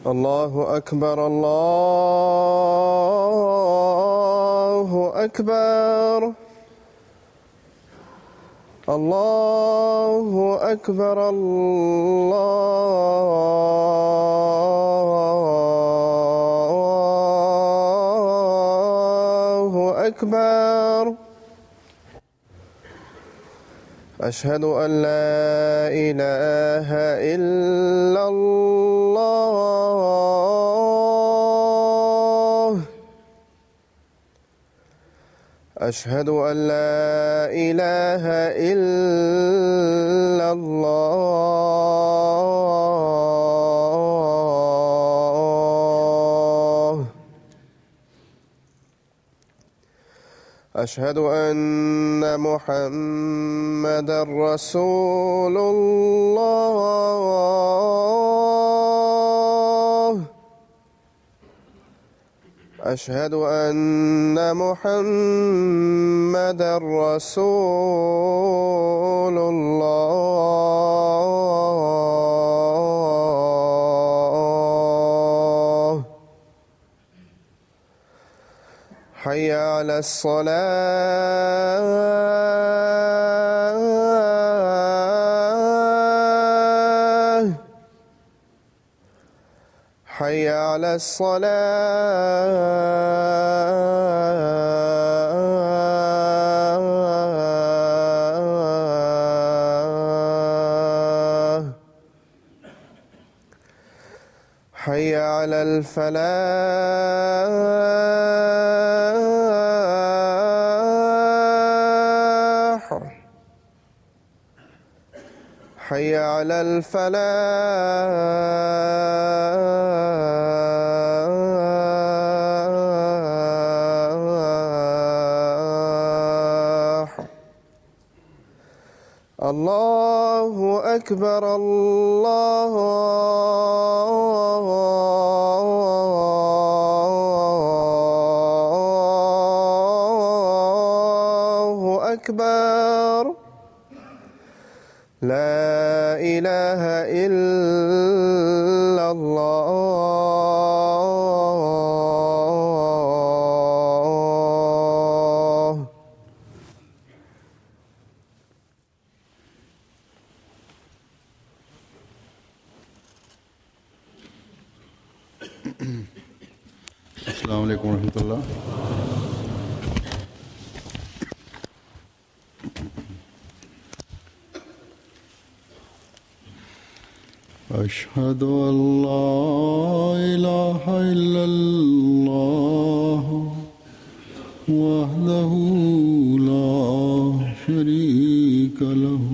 الله أكبر الله أكبر الله أكبر الله أكبر. أشهد أن لا إله إلا الله. أشهد أن لا إله إلا الله. أشهد أن محمدًا رسول الله. أشهد أن محمدًا رسول الله. حي على الصلاة. حي على الصلاة. حي على الفلاح. حي على الفلاح. الله أكبر الله أكبر. لا إله إلا الله. السلام عليكم ورحمة الله. أشهد أن لا إله إلا الله وحده لا شريك له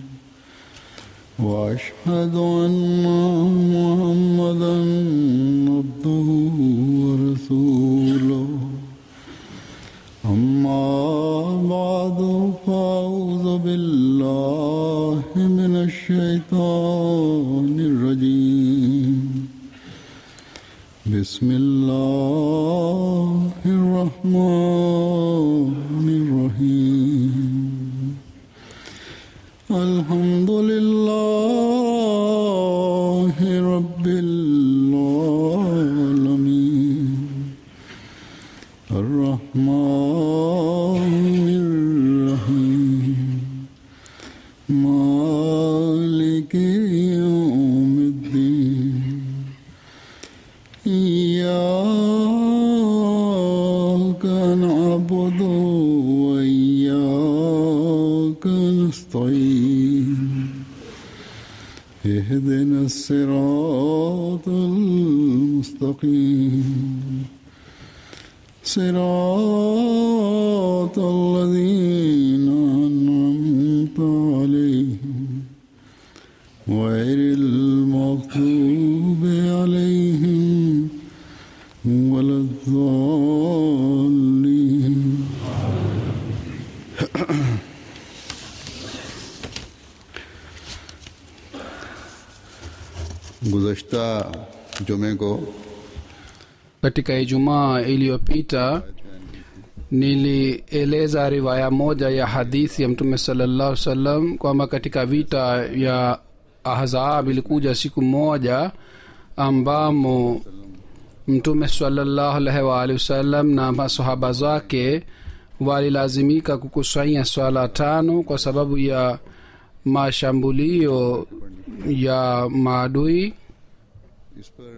وأشهد أن محمدًا عبده ورسوله. أما بعد فأعوذ بالله من الشيطان الرجيم. بسم الله الرحمن الرحيم. الحمد لله رب العالمين. الرحمن الرحيم. مالك يوم الدين. إياك نعبد وإياك نستعين. اهدنا الصراط المستقيم. صراط الذين أنعمت عليهم غير المغضوب عليهم ولا الضالين. गुज़श्ता जुमे को katika Ijumaa iliyopita nilieleza riwaya moja ya hadithi ya Mtume sallallahu alaihi wasallam kwamba katika vita ya Ahzab ilikuja siku moja ambamo mtume sallallahu alaihi wa alihi wasallam na masahaba zake walilazimika kukusanya swala 5 kwa sababu ya mashambulio ya maadui. इस पर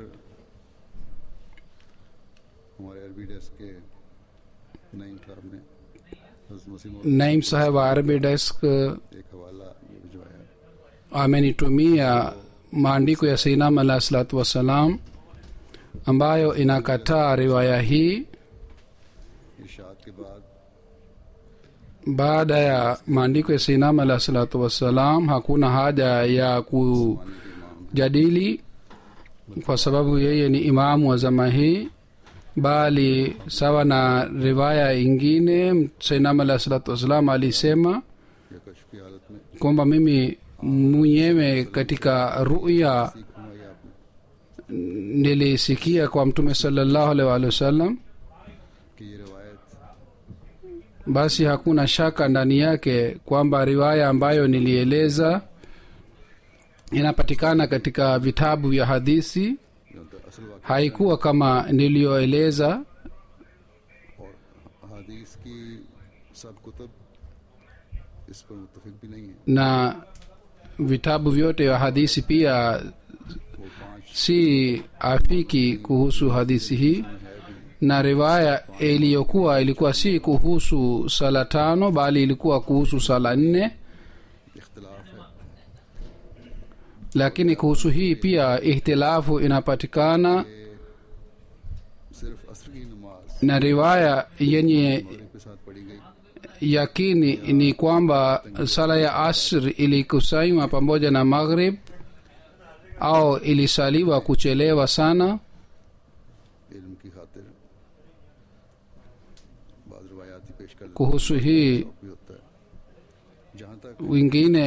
हमारे अरबी डेस्क के नईम साहब ने हज़रत मसीह मौद Naim sahib wa Arabi desk एक हवाला भिजवाया amenitumia maandiko ya Sayyidina alayhi salatu wassalam ambayo inakataa riwaya hii. इरशाद के बाद Baada ya maandiko ya Sayyidina alayhi salatu wassalam hakuna haja ya kujadili kwa sababu yeye ni imamu wa zama hii, bali sawa na riwaya ingine Sayyidina alayhi salatu wassalam alisema या कश्फ की हालत में kwamba mimi mwenyewe katika ruya सीख फरमाई आपने nilisikia kwa mtume sallallahu alaihi wasallam, कि ये रिवायत basi hakuna shaka ndani yake kwamba riwaya ambayo nilieleza inapatikana katika vitabu vya hadithi जो असल वाक़या haikuwa kama niliyoeleza, और हदीस की सब कुतुब इस पर मुत्तफिक भी नहीं है। na vitabu vyote vya hadithi pia वो 5 si afiki kuhusu hadithi hii, na riwaya ilikuwa si kuhusu sala 5 bali ilikuwa kuhusu sala 4, इख्तिलाफ है। lakini kuhusu hii pia ihtilafu inapatikana, सिर्फ असर की नमाज na riwaya yenye मगरिब के साथ पढ़ी गई yakini ni kwamba sala ya asr ilikusanywa pamoja na maghrib au ilisaliwa kuchelewa sana. इल्म की खातिर बाज़ रिवायाती पेश कर Kuhusu hii भी होता है। जहाँ तक wengine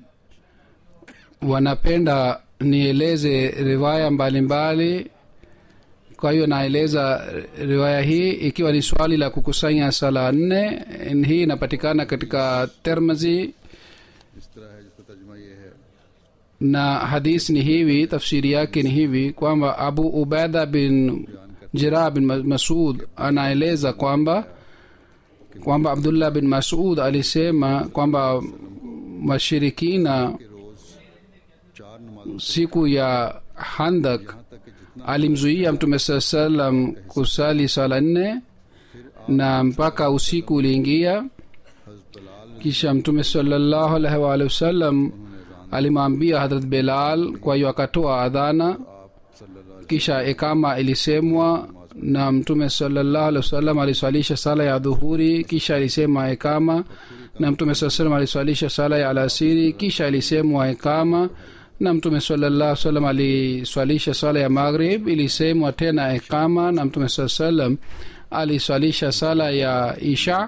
wanapenda nieleze riwaya mbalimbali, kwa hiyo naeleza riwaya hii ikiwa ni swali la kukusanya sala 4. Hii inapatikana katika Tirmidhi इस तरह है जिसका तर्जुमा ये है na hadisi ni hivi, tafsiri yake ni hivi kwamba Abu Ubaida bin Jirah bin Masud anaeleza kwamba Abdullah bin Masud alisema kwamba washirikina कि रोज़ 4 नमाजों siku ya Handak यहाँ तक कि जितना alimzuia mtume saa salam kusali sala 4 na mpaka usiku uliingia. हज़रत Bilal Kisha mtume sallallahu alaihi wa alihi wasallam alimwambia Hadrat Bilal, kwa hiyo akatoa adhana, आप सल्लल्लाहु kisha ikama ilisemwa na mtume sallallahu alaihi wasallam aliswalisha sala ya dhuhuri, kisha alisema ikama, na mtume sallallahu alaihi wasallam aliswalisha sala ya alasiri, kisha ilisemwa ikama, na mtume sallallahu alaihi wasallam aliswalisha sala ya maghrib, ilisemwa tena ikama, na mtume sallallahu alaihi wasallam aliswalisha sala ya isha.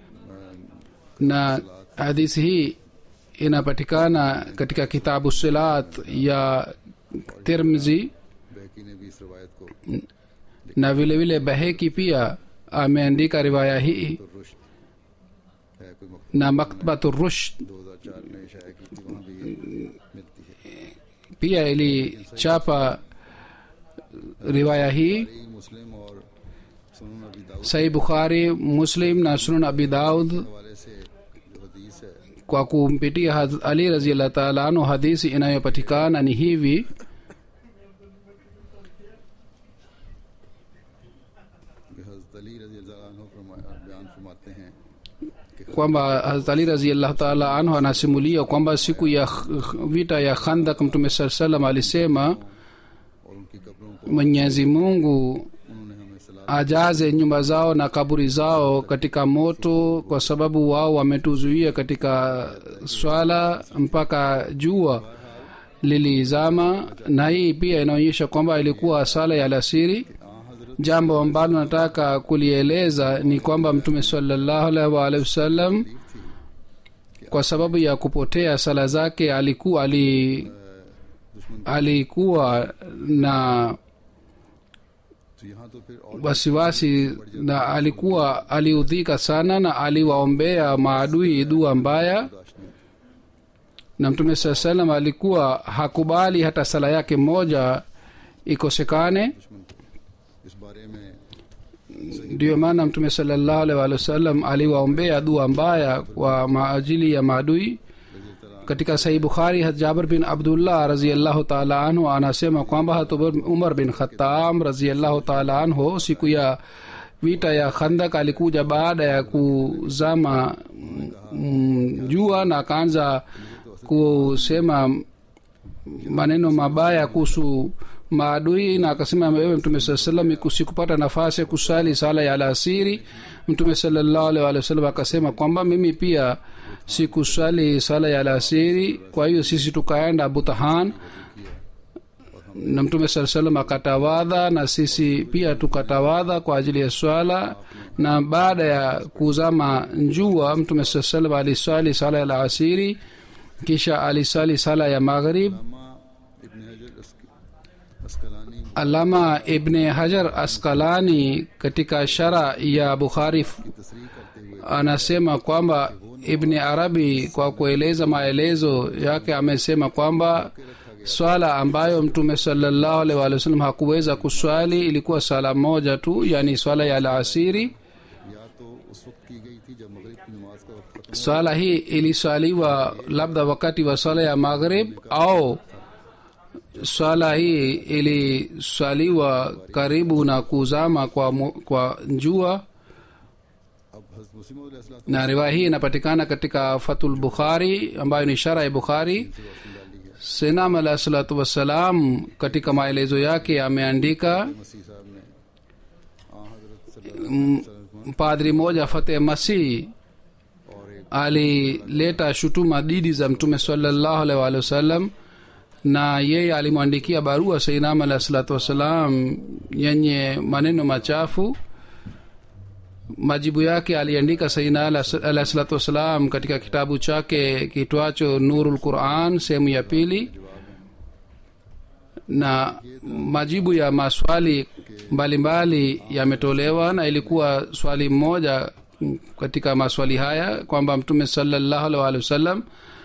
Na hadithi hii inapatikana katika kitabu Salat ya Tirmidhi, बैकी ने भी इस रवायत को na vile vile Baheki pia ameandika riwaya hii, तो रुश्द है कोई na Maktabatu Rushd 2004 में शाया की थी, वहाँ भी ये मिलती है। pia ilichapa riwaya hii. मुस्लिम और सुनन अबी Dawood Sahih Bukhari, Muslim na Sunan Abi Daud हवाले से जो हदीस है kwa kumpitia Ali radhiyallahu ta'ala anhu, hadithi inayopatikana ni hivi कि हज़रत अली रज़ी अल्लाह अन्हु बयान फरमाते हैं कि kwamba Hazrat Ali radhiyallahu ta'ala anhu anasimulia kwamba siku ya vita ya Khandak mtume sallallahu alaihi wasallam alisema, और उनकी कब्रों को Mwenyezi Mungu उन्होंने हमें सलाह ajaze nyumba zao na kaburi zao katika moto, kwa sababu wao wametuzuia katika swala mpaka jua lilizama. Na hii pia inaonyesha kwamba ilikuwa sala ya alasiri. Jambo ambalo nataka kulieleza ni kwamba mtume sallallahu alaihi wasallam kwa sababu ya kupotea sala zake alikuwa na तो यहाँ तो फिर और wasiwasi na aliudhika sana na aliwaombea maadui dua mbaya, na mtume saa salam alikuwa hakubali hata sala yake moja ikosekane. दुश्मन को इस बारे में Ndiyo maana mtume sallallahu alaihi wasallam aliwaombea dua mbaya kwa maajili ya maadui. Katika sahih Bukhari hat Jabir bin Abdullah radhiyallahu ta'ala anhu anasema kwamba hat Umar bin Khattab radhiyallahu ta'ala anhu siku ya vita ya Khandak alikuja baada ya kuzama jua na akaanza kusema maneno mabaya kuhusu maadui, na akasema wewe mtume sallallahu alaihi wasallam sikupata nafasi ya kusali sala ya alasiri. Mtume sallallahu alaihi wasallam akasema kwamba mimi pia sikusali sala ya alasiri. Kwa hiyo sisi tukaenda Butahan na mtume sallallahu alaihi wasallam akatawadha na sisi pia tukatawadha kwa ajili ya swala, na baada ya kuzama jua mtume sallallahu alaihi wasallam alisali sala ya alasiri, kisha alisali sala ya maghrib. Alama Ibn Hajar Asqalani katika shara ya Bukhari anasema kwamba Ibn Arabi kwa kueleza maelezo yake amesema kwamba swala ambayo mtume sallallahu alaihi wasallam hakuweza kuswali ilikuwa sala moja tu, yani swala ya alasiri. Swala hii iliswaliwa labda wakati wa swala ya maghrib, au swala hii iliswaliwa karibu na kuzama kwa jua, na riwaya hii inapatikana katika Fathul Bukhari ambayo ni shara ya Bukhari. Sayyidina alayhi salatu wassalam katika maelezo yake ameandika, padri moja Fateh Masih alileta shutuma dhidi za mtume sallallahu alaihi wasallam, na yeye alimwandikia barua Sayyidina alayhi salatu wassalam yenye maneno machafu. Majibu yake aliandika Sayyidina alayhi salatu wassalam katika kitabu chake kitwacho Nurul Quran sehemu ya pili, na majibu ya maswali mbalimbali yametolewa, na ilikuwa swali moja katika maswali haya kwamba mtume sallallahu alaihi wasallam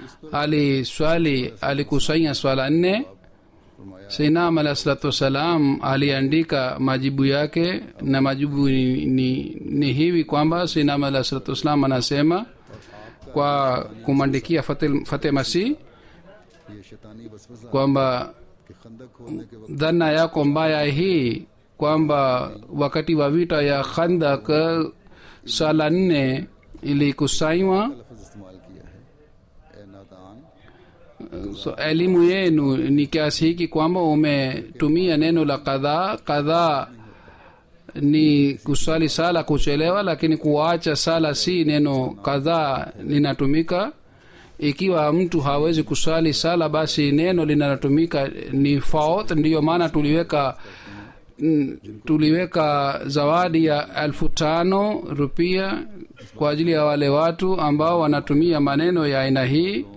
alikusanya swala 4. Sayyidina alayhi salatu wasalam aliandika majibu yake, na majibu ni hivi kwamba Sayyidina alayhi salatu wasalam anasema kwa kumwandikia Fateh Masih kwamba dhana yako mbaya hii kwamba wakati wa vita ya Khandak sala 4 ilikusanywa. So elimu yenu ni kiasi hiki kwamba umetumia neno la kadhaa ni kusali sala kuchelewa, lakini kuacha sala si neno kadhaa linatumika. Ikiwa mtu hawezi kusali sala, basi neno linalotumika ni faut. Ndiyo maana tuliweka zawadi ya 5,000 rupia kwa ajili ya wale watu ambao wanatumia maneno ya aina hii.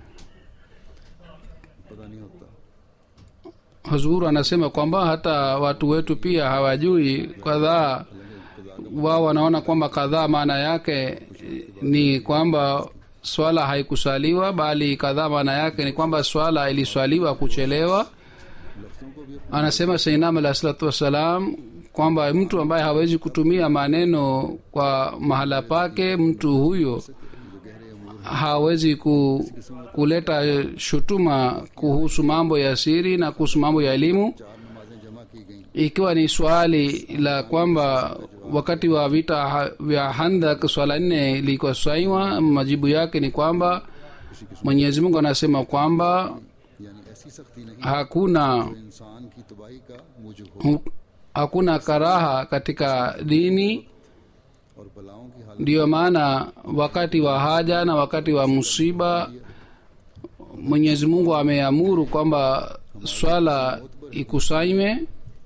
Huzur anasema kwamba hata watu wetu pia hawajui kadhaa. Wao wanaona kwamba kadhaa maana yake ni kwamba swala haikusaliwa, bali kadhaa maana yake ni kwamba swala iliswaliwa kuchelewa. Anasema Sayyidina alayhi salatu wasalam kwamba mtu ambaye hawezi kutumia maneno kwa mahala pake, mtu huyo hawezi kuleta shutuma kuhusu mambo ya siri na kuhusu mambo ya elimu. Ikiwa ni swali la kwamba wakati wa vita vya Khandak swala 4 ilikuwa swaiwa, majibu yake ni kwamba Mwenyezi Mungu anasema kwamba hakuna karaha katika dini. Ndiyo maana wakati wa haja na wakati wa musiba Mwenyezi Mungu ameamuru kwamba swala ikusanywe,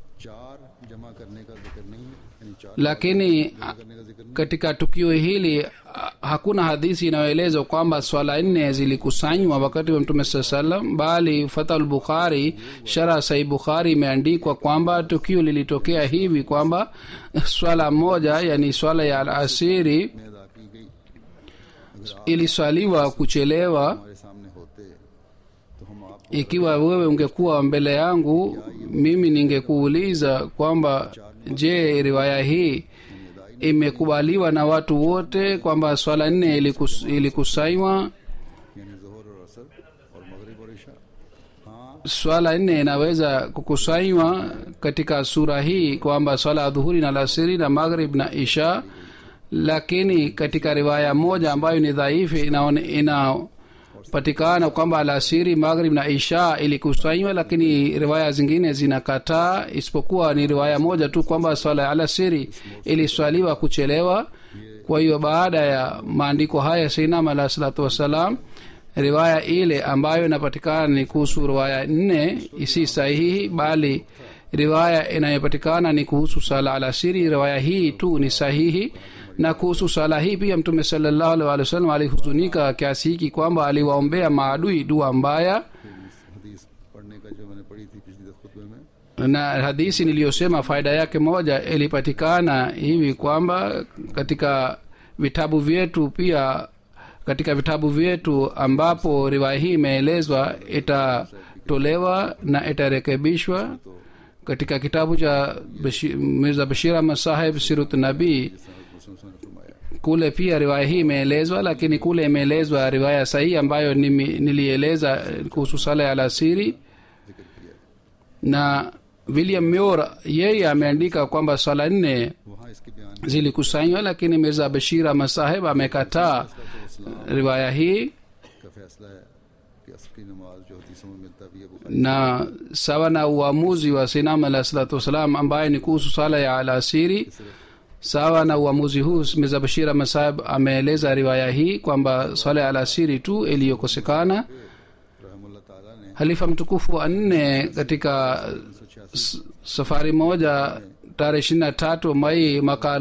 lakini katika tukio hili hakuna hadithi inayoeleza kwamba swala 4 zilikusanywa wakati wa mtume sallallahu alaihi wasallam, bali Fathul Bukhari sharh Sahih Bukhari imeandikwa kwamba tukio lilitokea hivi kwamba swala moja, yani swala ya alasiri, iliswaliwa kuchelewa, तो हम आप ikiwa wewe ungekuwa mbele yangu mimi ningekuuliza kwamba je riwaya hii imekubaliwa na watu wote kwamba swala 4 ilikusanywa यानी ज़ोहर और असर और मगरिब और इशा हाँ swala 4 inaweza kukusanywa katika sura hii kwamba swala ya dhuhuri na alasiri na maghrib na isha lakini katika riwaya moja ambayo ni dhaifu inapatikana kwamba alasiri maghrib na isha ilikusanywa lakini riwaya zingine zinakataa isipokuwa ni riwaya moja tu kwamba swala ya alasiri iliswaliwa kuchelewa. Kwa hiyo baada ya maandiko haya Sayyidina alayhi salatu wasalam riwaya ile ambayo inapatikana ni kuhusu riwaya 4 isi sahihi bali riwaya inayopatikana ni kuhusu sala alasiri riwaya hii tu ni sahihi. Na kuhusu sala hii pia Mtume sallallahu alaihi wasallam alihuzunika kiasi hiki kwamba aliwaombea maadui dua mbaya हदीस पढ़ने का जो मैंने पढ़ी थी पिछली खुतबे में na hadithi niliyosema faida yake moja ilipatikana hivi kwamba katika vitabu vyetu pia katika vitabu vyetu ambapo riwaya hii imeelezwa itatolewa na itarekebishwa katika kitabu cha Mirza Bashir Ahmad Sahib Sirat Nabii उसने फरमाया kule pia riwaya hii imeelezwa lakini kule imeelezwa riwaya sahihi ambayo nilieleza kuhusu sala ya alasiri na William Muir yeye ameandika kwamba swala 4 वहाँ इसके बयान zilikusanywa lakini Mirza Bashir Ahmad Sahib amekataa riwaya hii का फैसला है कि असर की नमाज जो हदीसों में मिलता भी है Bukhari na sawa na uamuzi wa Sayyidina alayhi salatu wasalam ambaye ni kuhusu sala ya alasiri sawa na uamuzi huu Mirza Bashir Ahmad Sahib ameeleza riwaya hii kwamba sala ya alasiri tu iliyokosekana. रहमुल्लाह ताला ने Halifa mtukufu wa 4 katika safari moja tarehe 23 Mai mwaka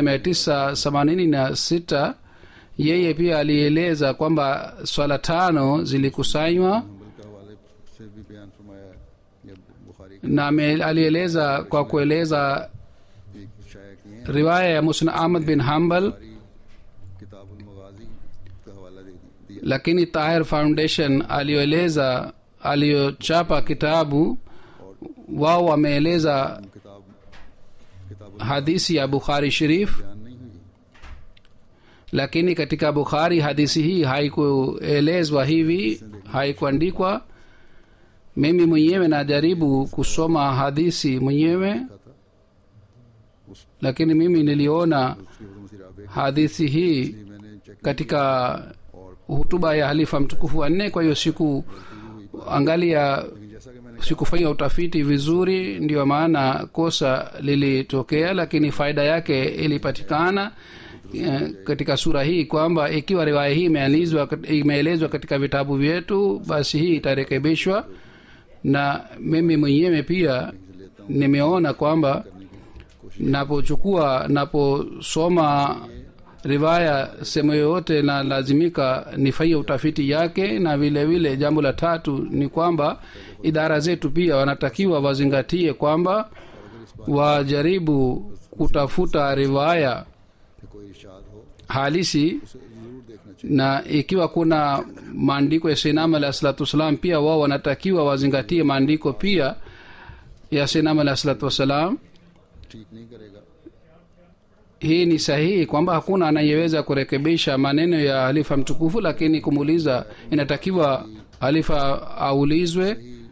1986 yeye pia alieleza kwamba swala 5 zilikusanywa हम्बल के हवाले से भी बयान फरमाया या Bukhari na alieleza kwa kueleza की एक शाया किए हैं riwaya ya Musnad Ahmad bin Hanbal किताबुल मगाजी का हवाला दे दिया lakini Tahir Foundation aliyoeleza aliyochapa kitabu wao wameeleza किताब hadithi ya Bukhari Sharif बयान नहीं हुई lakini katika Bukhari hadithi hii haikuelezwa hivi haikuandikwa. Mimi mwenyewe najaribu kusoma hadithi mwenyewe lakini mimi niliona उसकी मुसी राबे hadithi hii मैंने check katika hutuba ya halifa mtukufu wa 4 kwa hiyo angalia जैसा कि मैंने sikufanya utafiti vizuri ndio maana kosa lilitokea lakini faida yake ilipatikana katika sura hii kwamba ikiwa riwaya hii imeelezwa katika vitabu vyetu basi hii itarekebishwa. Na mimi mwenyewe pia nimeona kwamba naposoma riwaya sehemu yoyote na lazimika nifanye utafiti yake. Na vile vile jambo la tatu ni kwamba idara zetu pia wanatakiwa wazingatie kwamba wajaribu kutafuta riwaya कि कोई इरशाद हो halisi उसे जरूर देखना चाहिए na ikiwa kuna maandiko ya Sayyidina alayhi salatu wasalam pia wao wanatakiwa wazingatie maandiko pia ya Sayyidina alayhi salatu wasalam. ठीक नहीं करेगा Hii ni sahihi kwamba hakuna anayeweza kurekebisha maneno ya halifa mtukufu lakini kumuuliza inatakiwa halifa aulizwe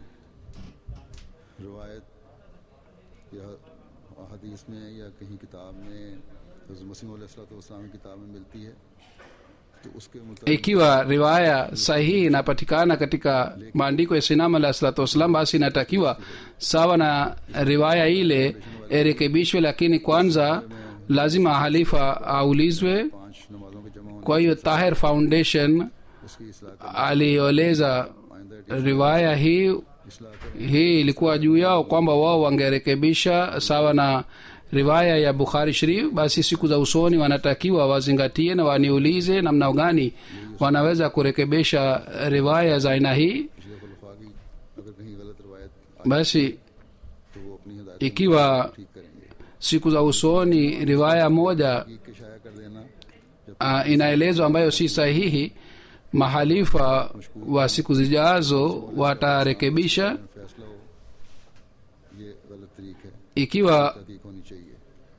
रिवायत या हदीस में या कहीं किताब में हज़रत मसीह अलैहिस्सलाम की किताब में मिलती है तो उसके मुताबिक ikiwa riwaya sahihi inapatikana katika maandiko ya Sayyidina alayhi salatu wasalam basi inatakiwa sawa na riwaya ile irekebishwe lakini kwanza lazima halifa aulizwe. 5 नमाजों के जमा होने Kwa hiyo Tahir Foundation उसकी इस्लाह alioleza riwaya hii ilikuwa juu yao kwamba wao wangerekebisha sawa na riwaya ya Bukhari Sharif. Basi siku za usoni wanatakiwa wazingatie na waniulize namna gani wanaweza kurekebisha riwaya za aina hii. पिछले खुलफा की अगर कहीं गलत रिवायत Basi तो वो अपनी हिदायत ikiwa ठीक करेंगे siku za usoni riwaya moja के शाया कर देना जब inaelezwa ambayo si sahihi mahalifa wa siku zijazo watarekebisha फैसला हो ये गलत तरीक है ikiwa तहकीक होनी चाहिए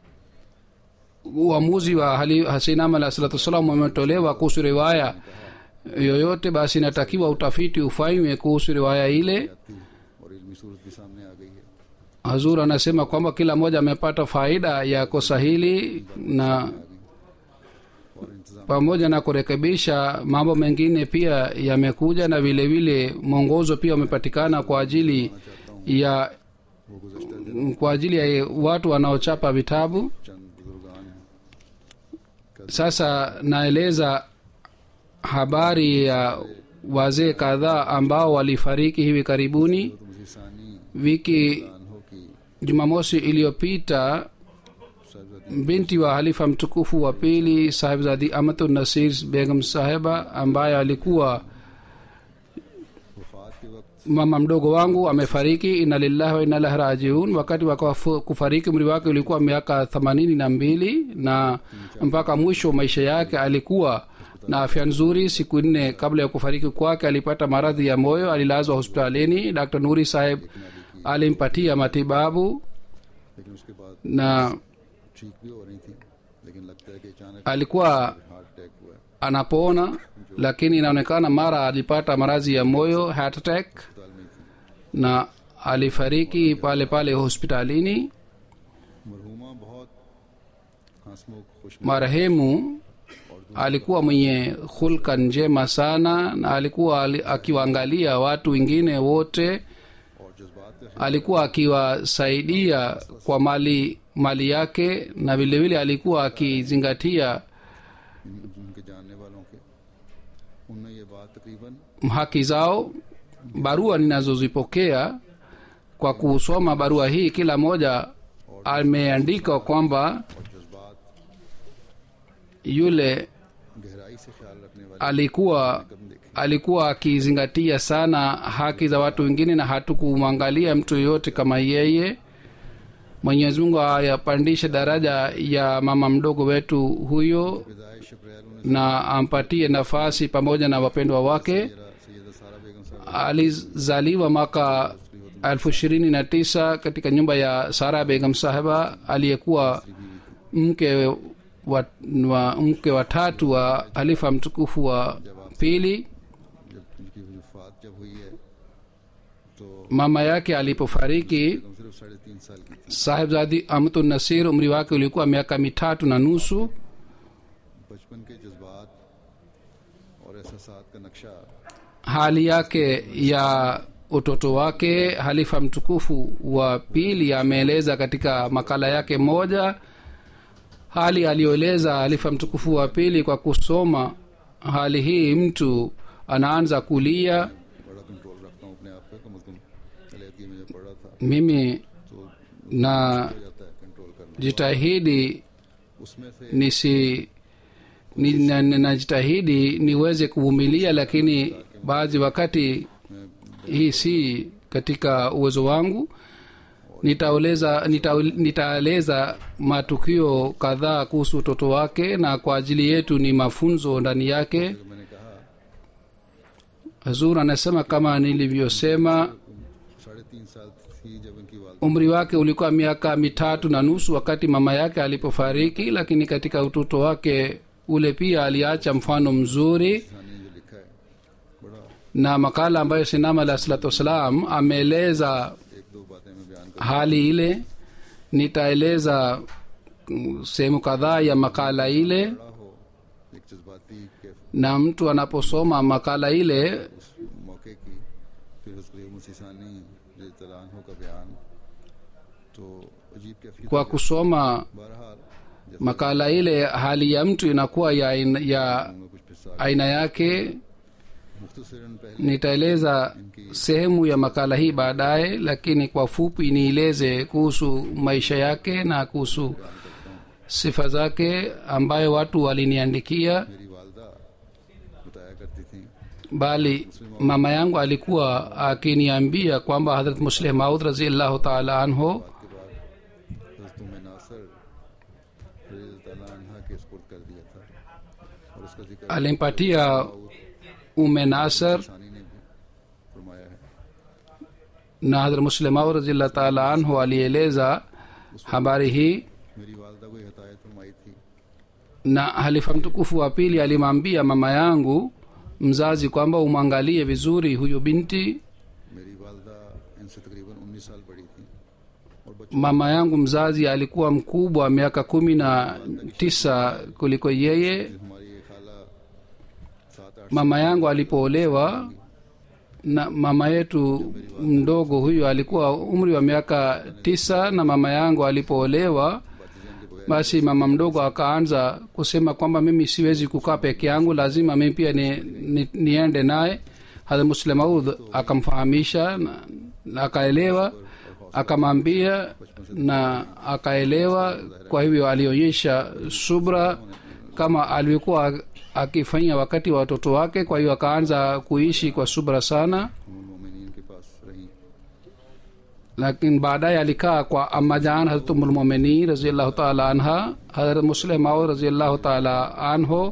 uamuzi wa hasinam alah salatu wassalam umetolewa kuhusu riwaya yoyote basi inatakiwa utafiti ufanywe kuhusu riwaya ile आती और इल्मी सूरत भी सामने आ गई है hazur anasema kwamba kila mmoja amepata faida ya kosa hili na और इंतजाम pamoja na kurekebisha mambo mengine pia yamekuja na vile vile mwongozo pia umepatikana kwa ajili ya वो गुज़श्ता kwa ajili ya watu wanaochapa vitabu चंद बुजुर्गान हैं sasa naeleza habari ya wazee kadhaa ambao walifariki hivi karibuni तो मुझे सानी wiki हो की jumamosi iliyopita साहिबजादी binti wa halifa mtukufu wa pili sahibzadi amatu nasir begum sahiba ambaye alikuwa वफात के वक्त mama mdogo wangu amefariki inna lillahi wa inna ilaihi rajiun wakati wa kufariki umri wake ulikuwa miaka 82 na mpaka mwisho wa maisha yake alikuwa na afya nzuri siku 4 kabla ya kufariki kwake alipata maradhi ya moyo alilazwa hospitalini dr nuri sahib alimpatia matibabu लेकिन उसके बाद na ठीक भी हो रही थी लेकिन लगता है कि अचानक alikuwa हार्ट अटैक हुआ है anapona lakini inaonekana mara alipata maradhi ya moyo heart attack अस्पताल में ही थी na alifariki pale pale hospitalini मरहूमा बहुत हंसमुख खुश marehemu alikuwa mwenye hulka njema sana na alikuwa akiwaangalia watu wengine wote और जज्बात का alikuwa akiwasaidia kwa mali yake na vile vile alikuwa akizingatia उनके जानने वालों के उनने ये बात तकरीबन haki zao barua ninazozipokea kwa kusoma barua hii kila moja ameandika kwamba और जज्बात yule गहराई से ख्याल रखने वाले alikuwa akizingatia sana haki za watu wengine na hatukumwangalia mtu yoyote kama yeye mwenyezi mungu ayapandishe daraja ya mama mdogo wetu huyo विदाई शप्रैल na ampatie nafasi pamoja na wapendwa wake Syeda सारा बेगम साहब alizaliwa mwaka 29 katika nyumba ya sara begam sahiba aliyekuwa mke wa tatu wa halifa mtukufu wa pili जब उनकी वफात जब हुई है तो mama yake alipofariki कम सिर्फ 3.5 साल की थी sahibzadi amtu nasir umri wake ulikuwa miaka 3.5 बचपन के जज्बात और एहसासात का नक्शा hali yake ya utoto wake halifa mtukufu wa pili ameeleza katika makala yake moja hali aliyoeleza halifa mtukufu wa pili kwa kusoma hali hii mtu anaanza kulia बड़ा control रखता हूँ अपने आप पे कम अज कम अलहदगी में जब पढ़ा था mimi तो na हो जाता है कंट्रोल करना jitahidi उसमें से najitahidi niweze kuvumilia lakini baadhi wakati hii si katika uwezo wangu nitaeleza matukio kadhaa kuhusu utoto wake na kwa ajili yetu ni mafunzo ndani yake मैंने कहा hazur anasema kama nilivyosema 3.5 साल थी जब इनकी वालदा umri wake ulikuwa miaka 3.5 wakati mama yake alipofariki lakini katika utoto wake ule pia aliacha mfano mzuri ने जो लिखा है बड़ा na makala ambayo sinama alah salatu wassalam ameeleza 1-2 बातें मैं बयान hali ile nitaeleza sehemu kadhaa ya makala ile करना हो एक जज्बाती के na mtu anaposoma makala ile उस मौके की फिर हज़रत मुसीसानी तलान हो का बयान तो अजीब कैफियत kwa kusoma बहरहाल makala ile hali ya mtu inakuwa ya कुछ पिस्सा aina yake मुख्तसरन पहले nitaeleza sehemu ya makala hii baadaye lakini kwa fupi nieleze kuhusu maisha yake na kuhusu sifa zake ambayo watu waliniandikia मेरी वालदा बताया करती थी bali mama yangu alikuwa akiniambia kwamba hadrat musleh maud raziallahu taala anhu के बाद हज़रत उम्मे नासर रज़ी अल्लाह अन्हा के सुपुर्द कर दिया था और उसका जिक्र alimpatia Nasr सानी ने भी फरमाया है। na Hazrat Muslim Maud radhiyallahu ta'ala anhu alieleza habari hii, मेरी वालदा को हिदायत फरमाई थी na halifa mtukufu wa pili alimwambia mama yangu mzazi kwamba umwangalie vizuri huyu binti. मेरी वालदा इनसे तकरीबन 19 साल बड़ी थी और बच्चों Mama yangu mzazi alikuwa mkubwa miaka 19 kuliko yeye. हमारी ये खाला 7-8 Mama yangu alipoolewa na mama yetu mdogo huyu alikuwa umri wa miaka 9, na mama yangu alipoolewa basi mama mdogo akaanza kusema kwamba mimi siwezi kukaa peke yangu, lazima mimi pia niende naye. Hazrat Muslim Maud akamfahamisha na akaelewa, akamwambia na akaelewa. Kwa hivyo alionyesha subra kama alivyokuwa akifanya wakati wa watoto wake. Kwa hiyo akaanza kuishi kwa subra sana, मोमिनीन के पास रही। lakini baadaye alikaa kwa ammajan Hazrat Ummul Mu'minin radhiyallahu ta'ala anha. Hazrat Muslim Maud radhiyallahu ta'ala anhu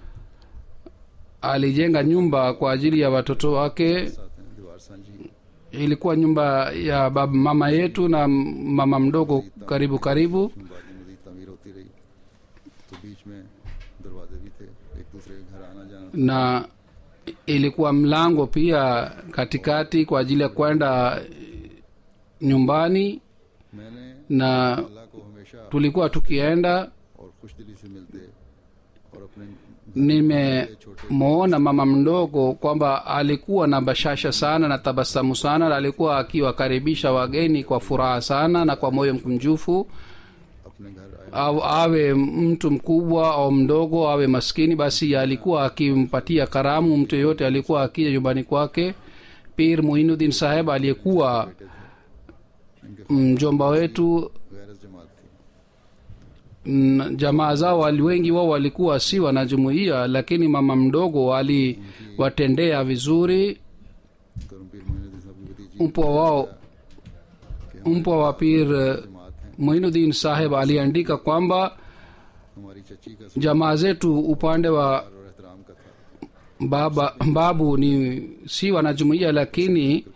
alijenga nyumba kwa ajili ya watoto wake. साथ हैं दीवार सांझी Ilikuwa nyumba ya baba mama yetu na mama mdogo karibu karibu, बाद में मजीद तमीर होती रही, तो बीच में दरवाजे भी थे, एक दूसरे के घर आना जाना। na ilikuwa mlango pia katikati kwa ajili ya kwenda nyumbani, मैंने na अल्लाह को हमेशा tulikuwa tukienda. और खुशदिली से मिलते और अपने Nimemuona mama mdogo kwamba alikuwa na bashasha sana na tabasamu sana, na alikuwa akiwakaribisha wageni kwa furaha sana na kwa moyo mkunjufu. अपने घर आए Au awe mtu mkubwa au mdogo, awe maskini, basi alikuwa akimpatia karamu mtu yoyote alikuwa akija nyumbani kwake. Pir Muinuddin Saheb aliyekuwa mjomba wetu, गैरस जमात थी, jamaa zao wengi wao walikuwa si wanajumuia, lakini mama mdogo aliwatendea vizuri. करमपीर मोइनुद्दीन साहब की भतीजी Mpwa wa Pir जमात है, Muinuddin Saheb aliandika kwamba हमारी चची का jamaa zetu upande wa और एहतराम का था। babu ni si wanajumuia, lakini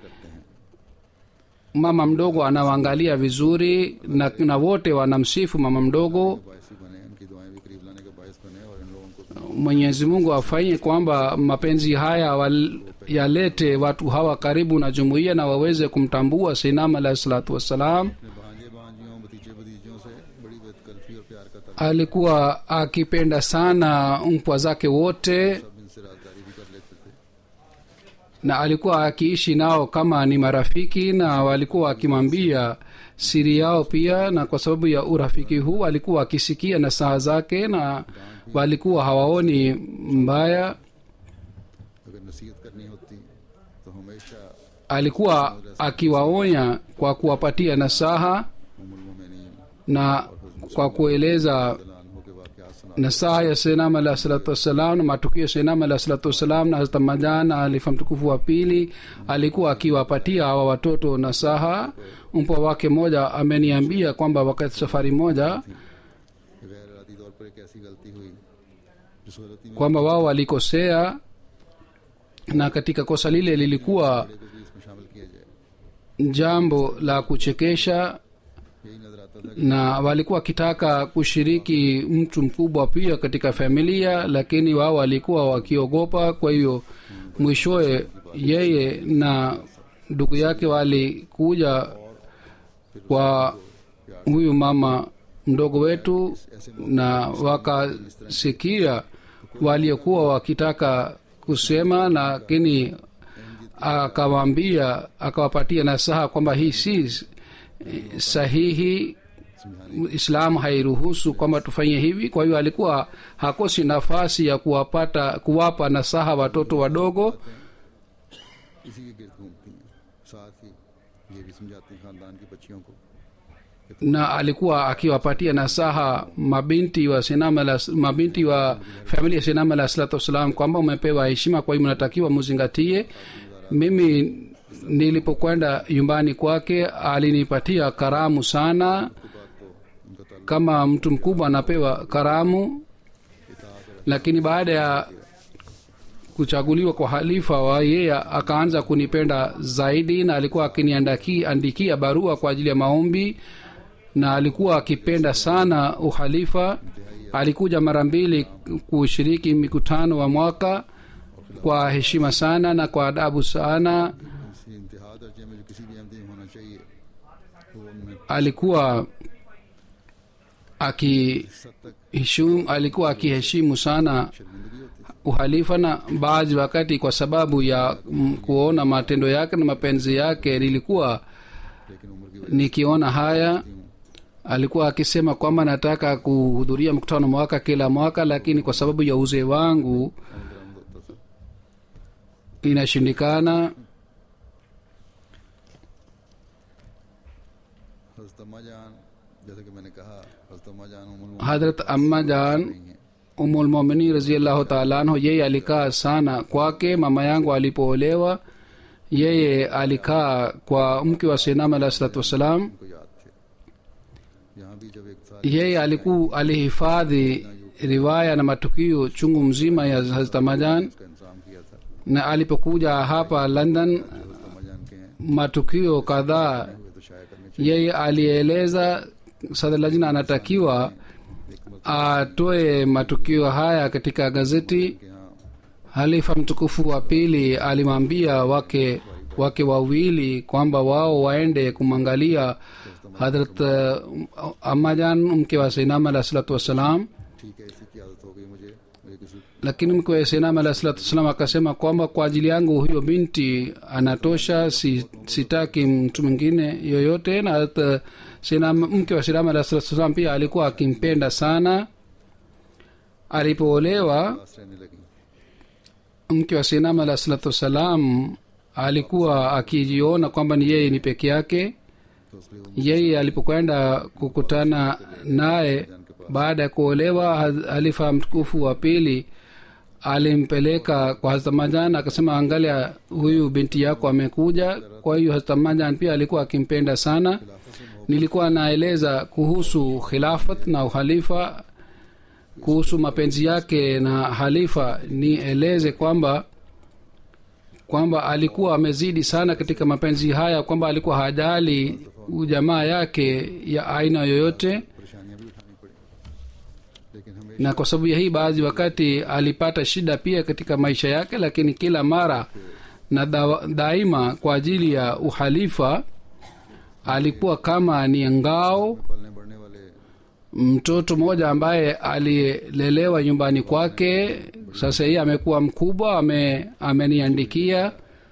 mama mdogo anawaangalia vizuri na wote wanamsifu mama mdogo. Baisi बने, उनकी दुआएं भी करीब लाने का बायस बने और इन लोगों को Mwenyezi Mungu afanye kwamba mapenzi haya yalete watu hawa karibu na jumuiya na waweze kumtambua Sayyidina alayhi salatu wassalam. अपने भांजे भांजियों भतीजे भतीजियों से बड़ी बेतकल्फी और प्यार का ताल्लुक, Alikuwa akipenda sana mpwa zake wote, सब इनसे राजदारी भी कर लेते थे। na alikuwa akiishi nao kama ni marafiki, na walikuwa akimwambia siri yao pia, na kwa sababu ya urafiki huu alikuwa akisikia nasaha zake na walikuwa hawaoni mbaya. अगर नसीहत करनी होती तो हमेशा Alikuwa akiwaonya kwa kuwapatia nasaha उम्मुल मोमिनीन na kwa kueleza हो के वाक़यात सुना। nasaha ya Sayyidina alayhi salatu wassalam na matukio ya Sayyidina alayhi salatu wassalam na Hazrat Majan na Halifa mtukufu wa pili. Alikuwa akiwapatia hawa watoto nasaha. Mpwa wake moja ameniambia kwamba wakati safari moja गैर इरादी तौर पर एक ऐसी गलती हुई जिस गलती में kwamba wao walikosea, na katika kosa lile lilikuwa को भी इसमें शामिल किया जाए, jambo la kuchekesha, यही नजर आता था na walikuwa wakitaka kushiriki mtu mkubwa pia katika familia, lakini wao walikuwa wakiogopa. Kwa hiyo mwishowe yeye na ndugu yake walikuja kwa huyu mama mdogo wetu na wakasikia waliokuwa wakitaka kusema, lakini akawaambia, akawapatia nasaha kwamba hii si sahihi, Islamu hairuhusu kwamba tufanye hivi. Kwa hiyo alikuwa hakosi nafasi ya kuwapa nasaha watoto wadogo, इसी के गिर्द घूमती हैं। साथ ही ये भी समझाती हैं खानदान की बच्चियों को na alikuwa akiwapatia nasaha mabinti wa familia ya Sayyidina alayhi salatu wassalam kwamba umepewa heshima, kwa hiyo mnatakiwa muzingatie. Mimi nilipokwenda nyumbani kwake alinipatia karamu sana, kama mtu mkubwa anapewa karamu, lakini baada ya kuchaguliwa kwa halifa wa yeye akaanza kunipenda zaidi, na alikuwa akiniandikia barua kwa ajili ya maombi, na alikuwa akipenda sana uhalifa. Alikuja mara 2 kushiriki mikutano wa mwaka kwa heshima sana na kwa adabu sana. इसी इंतहा दर्जे में जो किसी भी अहमदी में होना चाहिए तो उनमें alikuwa akiheshimu sana शर्मिंदगी होती uhalifa, na baadhi wakati kwa sababu ya kuona matendo yake na mapenzi yake nilikuwa लेकिन उम्र की nikiona haya. Alikuwa akisema kwamba nataka kuhudhuria mkutano mwaka kila mwaka, lakini kwa sababu ya uzee wangu बरामद होता था. inashindikana. हज़रत अम्मा जान, जैसे कि मैंने कहा, हज़रत अम्मा जान Hadrat Amma Jan Ummul Mu'minin radhiyallahu ta'ala anhu, yeye alikaa sana kwake. Mama yangu alipoolewa, yeye alikaa kwa mke wa Sayyidina alayhi salatu wasalam. को याद थे. यहाँ भी जब एक साल Yeye alihifadhi riwaya na matukio chungu mzima ya Hazrat Amma Jan, का इंतजाम किया था. na alipokuja hapa London हज़रत अम्मा जान के हैं matukio kadhaa हुए तो शाया करने चाहिए. yeye alieleza. Sadr Lajna anatakiwa atoe matukio haya katika gazeti. कि हाँ Halifa mtukufu wa pili alimwambia wake wawili kwamba wao waende kumwangalia Hadrat Amma Jan mke wa Sayyidina alayhi salatu wassalam, ठीक है, इसी की आदत हो गई मुझे किसी lakini mke wa Sayyidina alayhi salatu wassalam akasema kwamba kwa ajili yangu huyo binti anatosha, sitaki mtu mwingine yoyote. Na mke wa Sayyidina alayhi salatu wassalam pia alikuwa akimpenda sana. Alipoolewa पास रहने लगी. mke wa Sayyidina alayhi salatu wassalam alikuwa akijiona kwamba ni yeye ni peke yake. तो उसके Yeye alipokwenda kukutana naye baada ya kuolewa, halifa mtukufu wa pili alimpeleka kwa Hazrat Amma Jan, akasema angalia, huyu binti yako amekuja. Kwa hiyo Hazrat Amma Jan pia alikuwa akimpenda sana. Nilikuwa naeleza kuhusu khilafat na uhalifa, kuhusu mapenzi yake na halifa. Nieleze kwamba alikuwa amezidi sana katika mapenzi haya, kwamba alikuwa hajali ujamaa yake ya aina yoyote. परेशानियां भी उठानी पड़ी, लेकिन हमें Na kwa sababu ya hii baadhi wakati alipata shida pia katika maisha yake, lakini kila mara na daima kwa ajili ya uhalifa alikuwa kama ni ngao. पलने बढ़ने वाले Mtoto mmoja ambaye alilelewa nyumbani kwake, sasa yeye amekuwa mkubwa, ameniandikia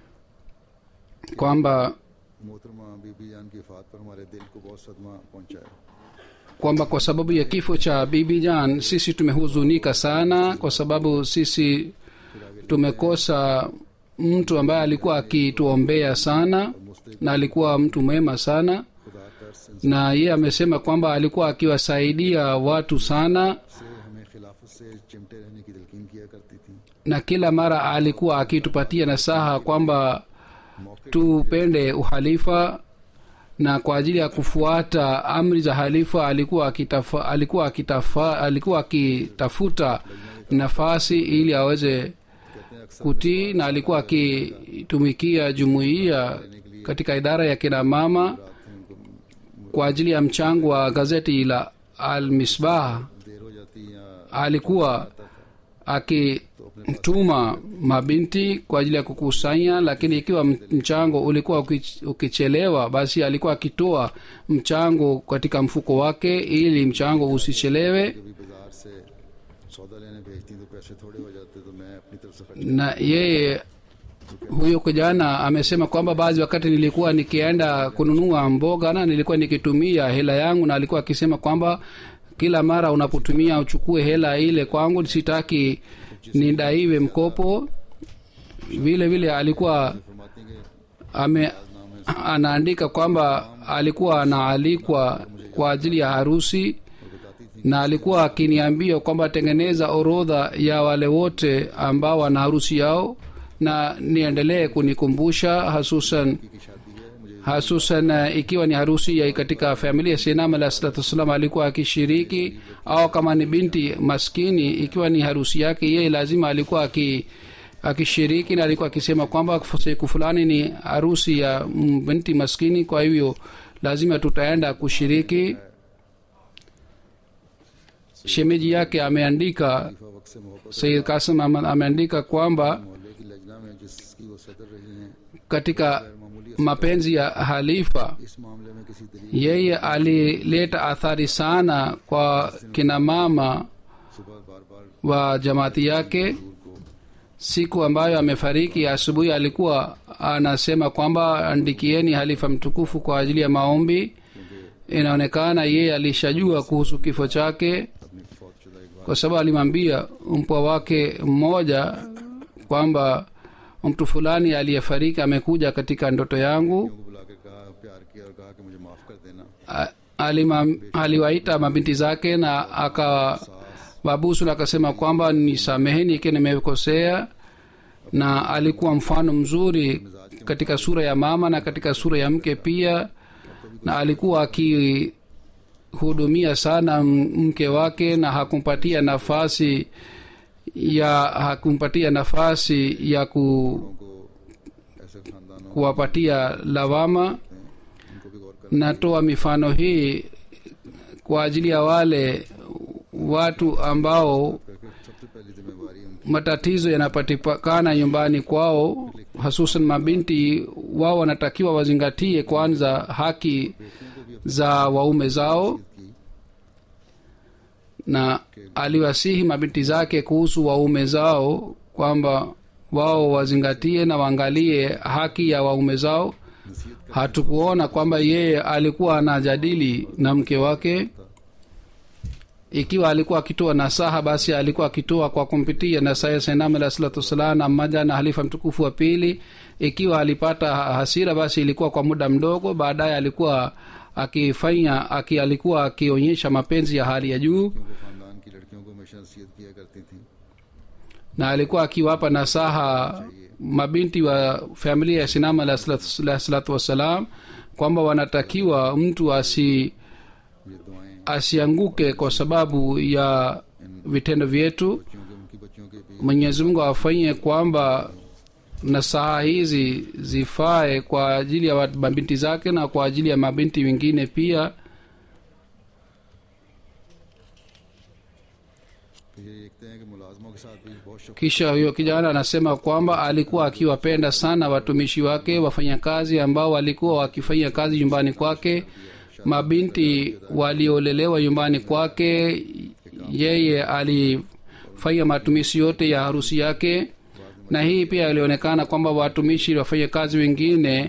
kwamba मोहतरमा बीबी जान की वफात पर हमारे दिल को बहुत सदमा पहुंचा है. kwa sababu ya kifo cha Bibi Jan sisi tumehuzunika sana, kwa sababu sisi tumekosa mtu ambaye alikuwa akituombea sana na alikuwa mtu mwema sana. खुदा तर्स Na yeye amesema kwamba alikuwa akiwasaidia watu sana, से हमें खिलाफत से चिमटे रहने की तलकीन किया करती थी. na kila mara alikuwa akitupatia nasaha kwamba tupende uhalifa, na kwa ajili ya kufuata amri za halifa alikuwa akitafuta nafasi ili aweze kutii, na alikuwa akitumikia jumuiya katika idara ya kina mama kwa ajili ya mchango wa gazeti la Al-Misbah. देर हो जाती या Alikuwa akituma mabinti kwa ajili ya kukusanya, lakini ikiwa mchango ulikuwa ukichelewa, basi alikuwa akitoa mchango katika mfuko wake ili mchango usichelewe. कभी बाजार से सौदा लेने भेजती तो पैसे थोड़े हो जाते, तो मैं अपनी तरफ से खर्च Na yeye huyo kijana amesema kwamba baadhi wakati nilikuwa nikienda kununua mboga na nilikuwa nikitumia hela yangu, na alikuwa akisema kwamba kila mara unapotumia uchukue hela ile kwangu, sitaki nidaiwe mkopo. Vile vile alikuwa फरमाती कि anaandika kwamba alikuwa anaalikwa kwa ajili ya harusi, na alikuwa akiniambia kwamba tengeneza orodha ya wale wote ambao wana harusi yao na niendelee kunikumbusha, hasusan ikiwa ni harusi ya katika familia ya Sayyidina alayhi salatu wasallam alikuwa akishiriki, au kama ni binti maskini, ikiwa ni harusi yake yeye lazima alikuwa akishiriki na alikuwa akisema kwamba siku fulani ni harusi ya binti maskini, kwa hivyo lazima tutaenda kushiriki. shemeji yake ameandika, खलीफा वक्त से मोहब्बत Sayyid Qasim Ahmad ameandika kwamba मोहल्ले की लजना में जिसकी वो सदर रही हैं, katika mapenzi ya halifa इस मामले में किसी तरीके yeye alileta athari sana kwa kina mama सुबह बार बार wa jamaati yake. Siku ambayo amefariki asubuhi alikuwa anasema kwamba andikieni halifa mtukufu kwa ajili ya maombi. Inaonekana yeye alishajua kuhusu kifo chake, अपनी फौतशुदा एक kwa sababu alimwambia mpwa wake mmoja kwamba mtu fulani aliyefariki amekuja katika ndoto yangu. को बुलाकर कहा, प्यार किया और कहा कि मुझे माफ कर देना। Aliwaita mabinti zake na akawabusu na akasema kwamba nisameheni ikiwa nimekosea, na alikuwa mfano mzuri katika sura ya mama na katika sura ya mke pia, na alikuwa akihudumia sana mke wake na hakumpatia nafasi ya को ऐसे खानदानों kuwapatia lawama. उनको भी गौर कर Natoa mifano hii kwa ajili ya wale watu ambao करके सबसे पहली जिम्मेवारी उनकी matatizo yanapatikana nyumbani kwao, hasusan mabinti wao wanatakiwa wazingatie kwanza haki za waume zao, na aliwasihi mabinti zake kuhusu waume zao kwamba wao wazingatie na waangalie haki ya waume zao. Hatukuona kwamba yeye alikuwa anajadili na mke wake. Ikiwa alikuwa akitoa nasaha, basi alikuwa akitoa kwa kumpitia nasaha ya Sayyidina alayhi salatu wassalam na mmoja na halifa mtukufu wa pili. Ikiwa alipata hasira, basi ilikuwa kwa muda mdogo, baadaye alikuwa alikuwa akionyesha mapenzi ya hali ya juu, वो खानदान की लड़कियों को हमेशा नसीहत किया करती थी। na alikuwa akiwapa nasaha mabinti wa familia ya Sayyidina alayhi salatu wassalam kwamba wanatakiwa mtu ये दुआएं asianguke kwa sababu ya vitendo vyetu. उनकी बच्चियों के भी Mwenyezi Mungu afanye kwamba nasaha hizi zifae kwa ajili ya mabinti zake na kwa ajili ya mabinti wengine pia. तो ये देखते हैं कि मुलाजमों के साथ भी बहुत शौक Kisha huyo kijana anasema kwamba alikuwa akiwapenda sana watumishi wake, wafanyakazi ambao walikuwa wakifanya kazi nyumbani kwake, mabinti waliolelewa nyumbani kwake. Yeye alifanya matumishi yote ya harusi yake, na hii pia ilionekana kwamba watumishi wafanya kazi wengine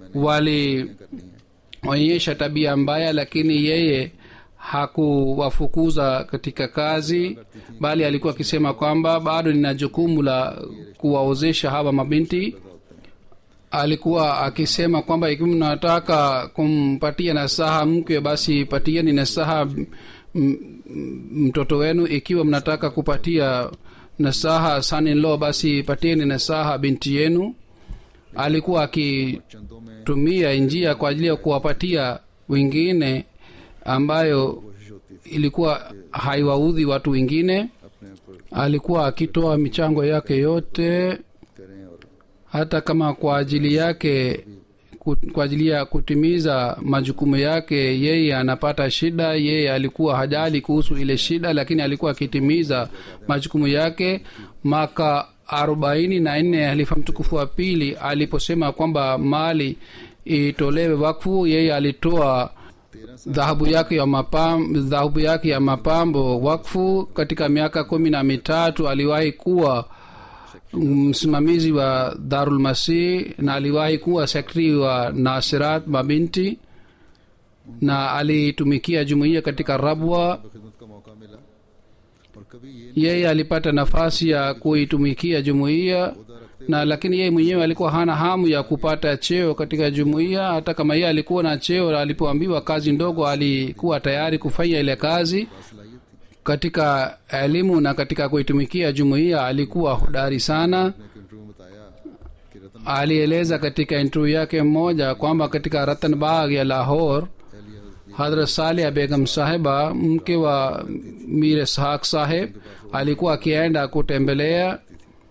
walionyesha tabia mbaya, lakini yeye hakuwafukuza katika kazi, bali alikuwa akisema kwamba bado nina jukumu la kuwaozesha hawa mabinti. Alikuwa akisema kwamba ikiwa mnataka kumpatia nasaha mke, basi patieni nasaha mtoto wenu. Ikiwa mnataka kupatia nasaha son-in-law, basi patieni nasaha binti yenu. Alikuwa akitumia njia kwa ajili ya kuwapatia wengine ambayo ilikuwa haiwaudhi watu wengine. अपने ऊपर Alikuwa akitoa michango yake yote, करें और hata kama kwa ajili yake, kwa ajili ya kutimiza majukumu yake yeye anapata shida. Yeye alikuwa hajali kuhusu ile shida, lakini alikuwa akitimiza majukumu yake. Mwaka 44 halifa mtukufu wa pili aliposema kwamba mali itolewe wakfu, yeye alitoa dhahabu yake ya mapambo wakfu. Katika miaka 13 aliwahi kuwa msimamizi wa Darul Masih na aliwahi kuwa sekretari wa Nasirat mabinti, na alitumikia jumuiya katika Rabwa. खिदमत का मौका मिला और कभी ये Yeye alipata nafasi ya kuitumikia jumuiya, na lakini yeye mwenyewe alikuwa hana hamu ya kupata cheo katika jumuiya. Hata kama yeye alikuwa na cheo, alipoambiwa kazi ndogo alikuwa tayari kufanya ile kazi. Katika elimu na katika kuitumikia jumuiya alikuwa hodari sana. ने interview में बताया कि रतन Alieleza katika interview yake mmoja kwamba katika Ratan Bagh ya Lahore, Hadrat Saleh Begum sahiba, mke wa Mir Ishaq saheb, alikuwa akienda kutembelea,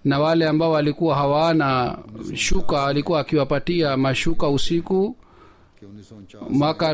na wale ambao walikuwa hawana shuka alikuwa akiwapatia mashuka usiku. कि 1949 mwaka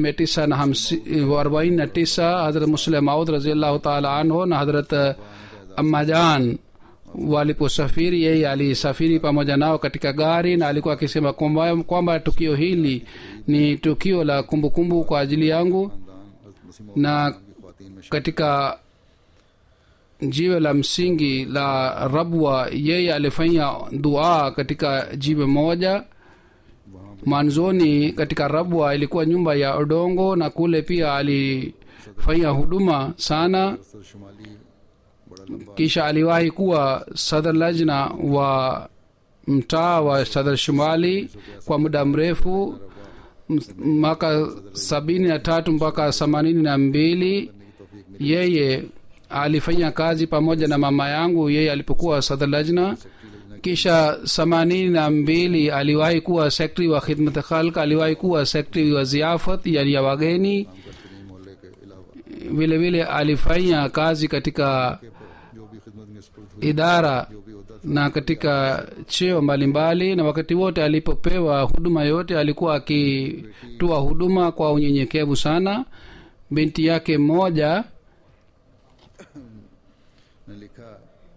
1949 Hazrat Muslim Maud radhiyallahu ta'ala anhu na Hazrat Ammajan waliposafiri, yeye alisafiri pamoja nao katika gari, na alikuwa akisema kwamba tukio hili ni tukio la kumbukumbu kwa ajili yangu. Na katika jiwe la msingi la Rabwa yeye alifanya dua katika jiwe moja. Mwanzoni katika Rabwa ilikuwa nyumba ya udongo, na kule pia alifanya huduma sana. शुमाली बड़ा लंबा Kisha aliwahi kuwa sadr lajna wa mtaa wa Sadr Shumali kwa muda mrefu, mwaka 73 mpaka 82. Yeye alifanya kazi pamoja na mama yangu yeye alipokuwa sadr lajna. Kisha 82 aliwahi kuwa sekretari wa khidmat khalq, aliwahi kuwa sekretari wa ziafat yani ya wageni. मोहल्ले के अलावा Vile vile alifanya kazi katika जो भी खिदमत में स्पुर्द हुई idara जो भी होता na katika cheo mbalimbali, na wakati wote alipopewa huduma yote alikuwa akitoa huduma kwa unyenyekevu sana. Binti yake mmoja ने लिखा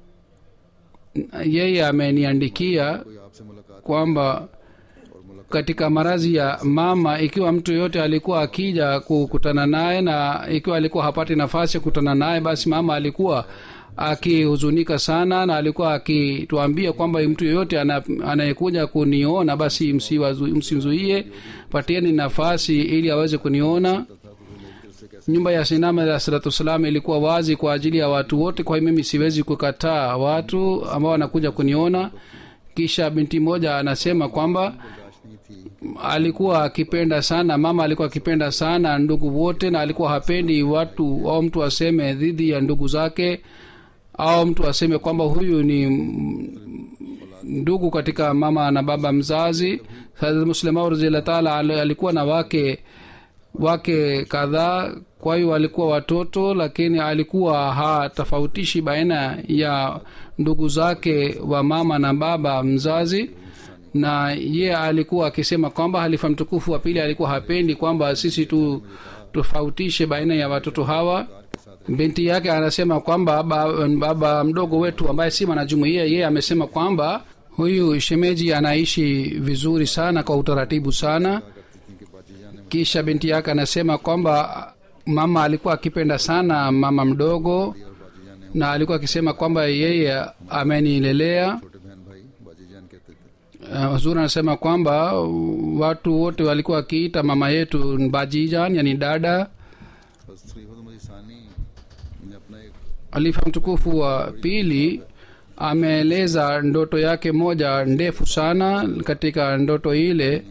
yeye ameniandikia कोई आपसे मुलाकात kwamba और मुलाकात katika maradhi ya mama, ikiwa mtu yote alikuwa akija kukutana naye na ikiwa alikuwa hapati nafasi ya kukutana naye, basi mama alikuwa akihuzunika sana, na alikuwa akituambia kwamba mtu yoyote anayekuja kuniona basi msimzuie, patieni nafasi ili aweze kuniona. Nyumba ya Sinama ya Salatu Salam ilikuwa wazi kwa ajili ya watu wote, kwa hiyo mimi siwezi kukataa watu ambao wanakuja kuniona. Kisha binti moja anasema kwamba alikuwa akipenda sana mama, alikuwa akipenda sana ndugu wote, na alikuwa hapendi watu au mtu aseme dhidi ya ndugu zake, au mtu aseme kwamba huyu ni ndugu katika mama na baba mzazi. Hazrat Muslim radhiyallahu ta'ala alikuwa na wake kadhaa, kwa hiyo walikuwa watoto, lakini alikuwa hatofautishi baina ya ndugu zake wa mama na baba mzazi. Na ye alikuwa akisema kwamba halifa mtukufu wa pili alikuwa hapendi kwamba sisi tofautishe baina ya watoto hawa. Binti yake anasema kwamba baba mdogo wetu ambaye si mwanajumuiya, yeye amesema kwamba huyu shemeji anaishi vizuri sana kwa utaratibu sana. Kisha binti yake anasema kwamba mama alikuwa akipenda sana mama mdogo, na alikuwa akisema kwamba yeye amenilelea. छोटे बहन भाई बाजी जान कहते थे Huzuri anasema kwamba watu wote walikuwa wakiita mama yetu bajijan yani dada. बस खलीफा मजी सानी ने अपना एक Alifa mtukufu wa pili ameeleza ndoto yake moja ndefu sana. Katika ndoto ile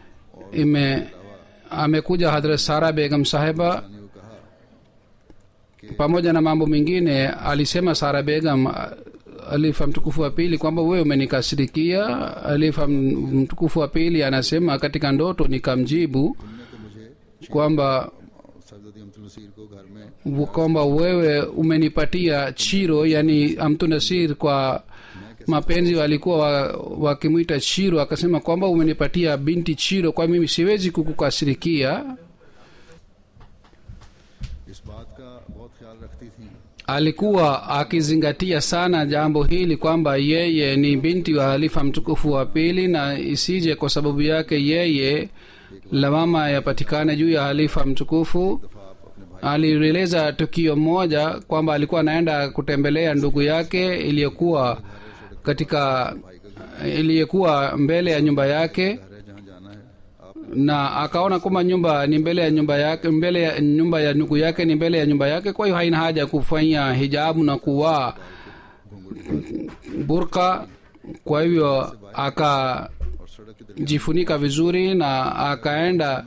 amekuja Hadrat Sara Begum sahiba ने वो कहा pamoja na mambo mengine. Alisema Sara Begum alifa mtukufu wa pili kwamba wewe umenikasirikia. Alifa mtukufu wa pili anasema katika ndoto nikamjibu kwamba सरदादी अमतुल नसीर को घर में kwamba wewe umenipatia chiro yani Amtu Nasir kwa mapenzi walikuwa wakimwita chiro. Akasema kwamba umenipatia binti chiro, kwa mimi siwezi kukukasirikia. इस बात का बहुत ख्याल रखती थी Alikuwa akizingatia sana jambo hili kwamba yeye ni binti wa halifa mtukufu wa pili, na isije kwa sababu yake yeye lawama yapatikane juu ya halifa mtukufu. Alieleza tukio moja kwamba alikuwa anaenda kutembelea ndugu yake iliyokuwa mbele ya nyumba yake, है जहाँ जाना है आप na akaona kwamba nyumba ni mbele ya nyumba yake, mbele ya nyumba ya ndugu yake ni mbele ya nyumba yake. Kwa hiyo haina haja kufanya hijabu na kuvaa burka. Kwa hivyo akajifunika vizuri na akaenda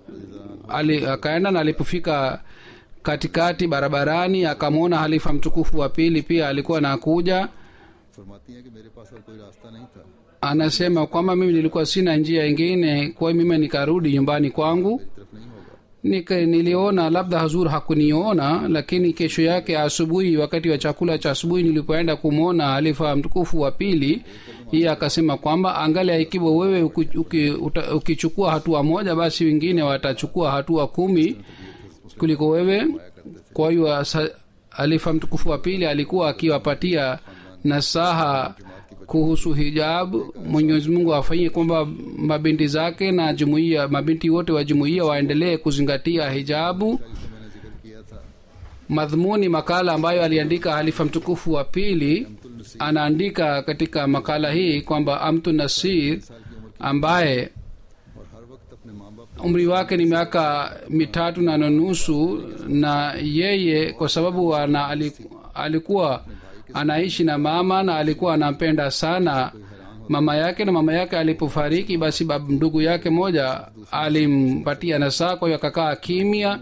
na alipofika katikati barabarani akamwona halifa mtukufu wa pili pia alikuwa anakuja. फरमाती हैं कि मेरे पास और कोई रास्ता नहीं था Anasema kwamba mimi nilikuwa sina njia ingine, kwa hiyo mimi nikarudi nyumbani kwangu. तरफ नहीं होगा niliona labda hazur hakuniona, lakini kesho yake asubuhi, wakati wa chakula cha asubuhi, nilipoenda kumwona halifa mtukufu wa pili, yeye akasema kwamba angalia, ikiwa wewe ukichukua hatua moja, basi wengine watachukua hatua 10 kuliko wewe. Kwa hiyo halifa mtukufu wa pili alikuwa akiwapatia nasaha kuhusu hijab. Mwenyezi Mungu afanyie kwamba mabinti zake na jumuiya, mabinti wote wa jumuiya waendelee kuzingatia hijabu. Madhumuni makala ambayo aliandika halifa mtukufu wa pili, anaandika katika makala hii kwamba Amtu Nasir ambaye umri wake ni miaka 3.5, na yeye kwa sababu alikuwa anaishi na mama na alikuwa anampenda sana mama yake, na mama yake alipofariki, basi ndugu yake moja alimpatia nasaha, kwa hiyo akakaa kimya.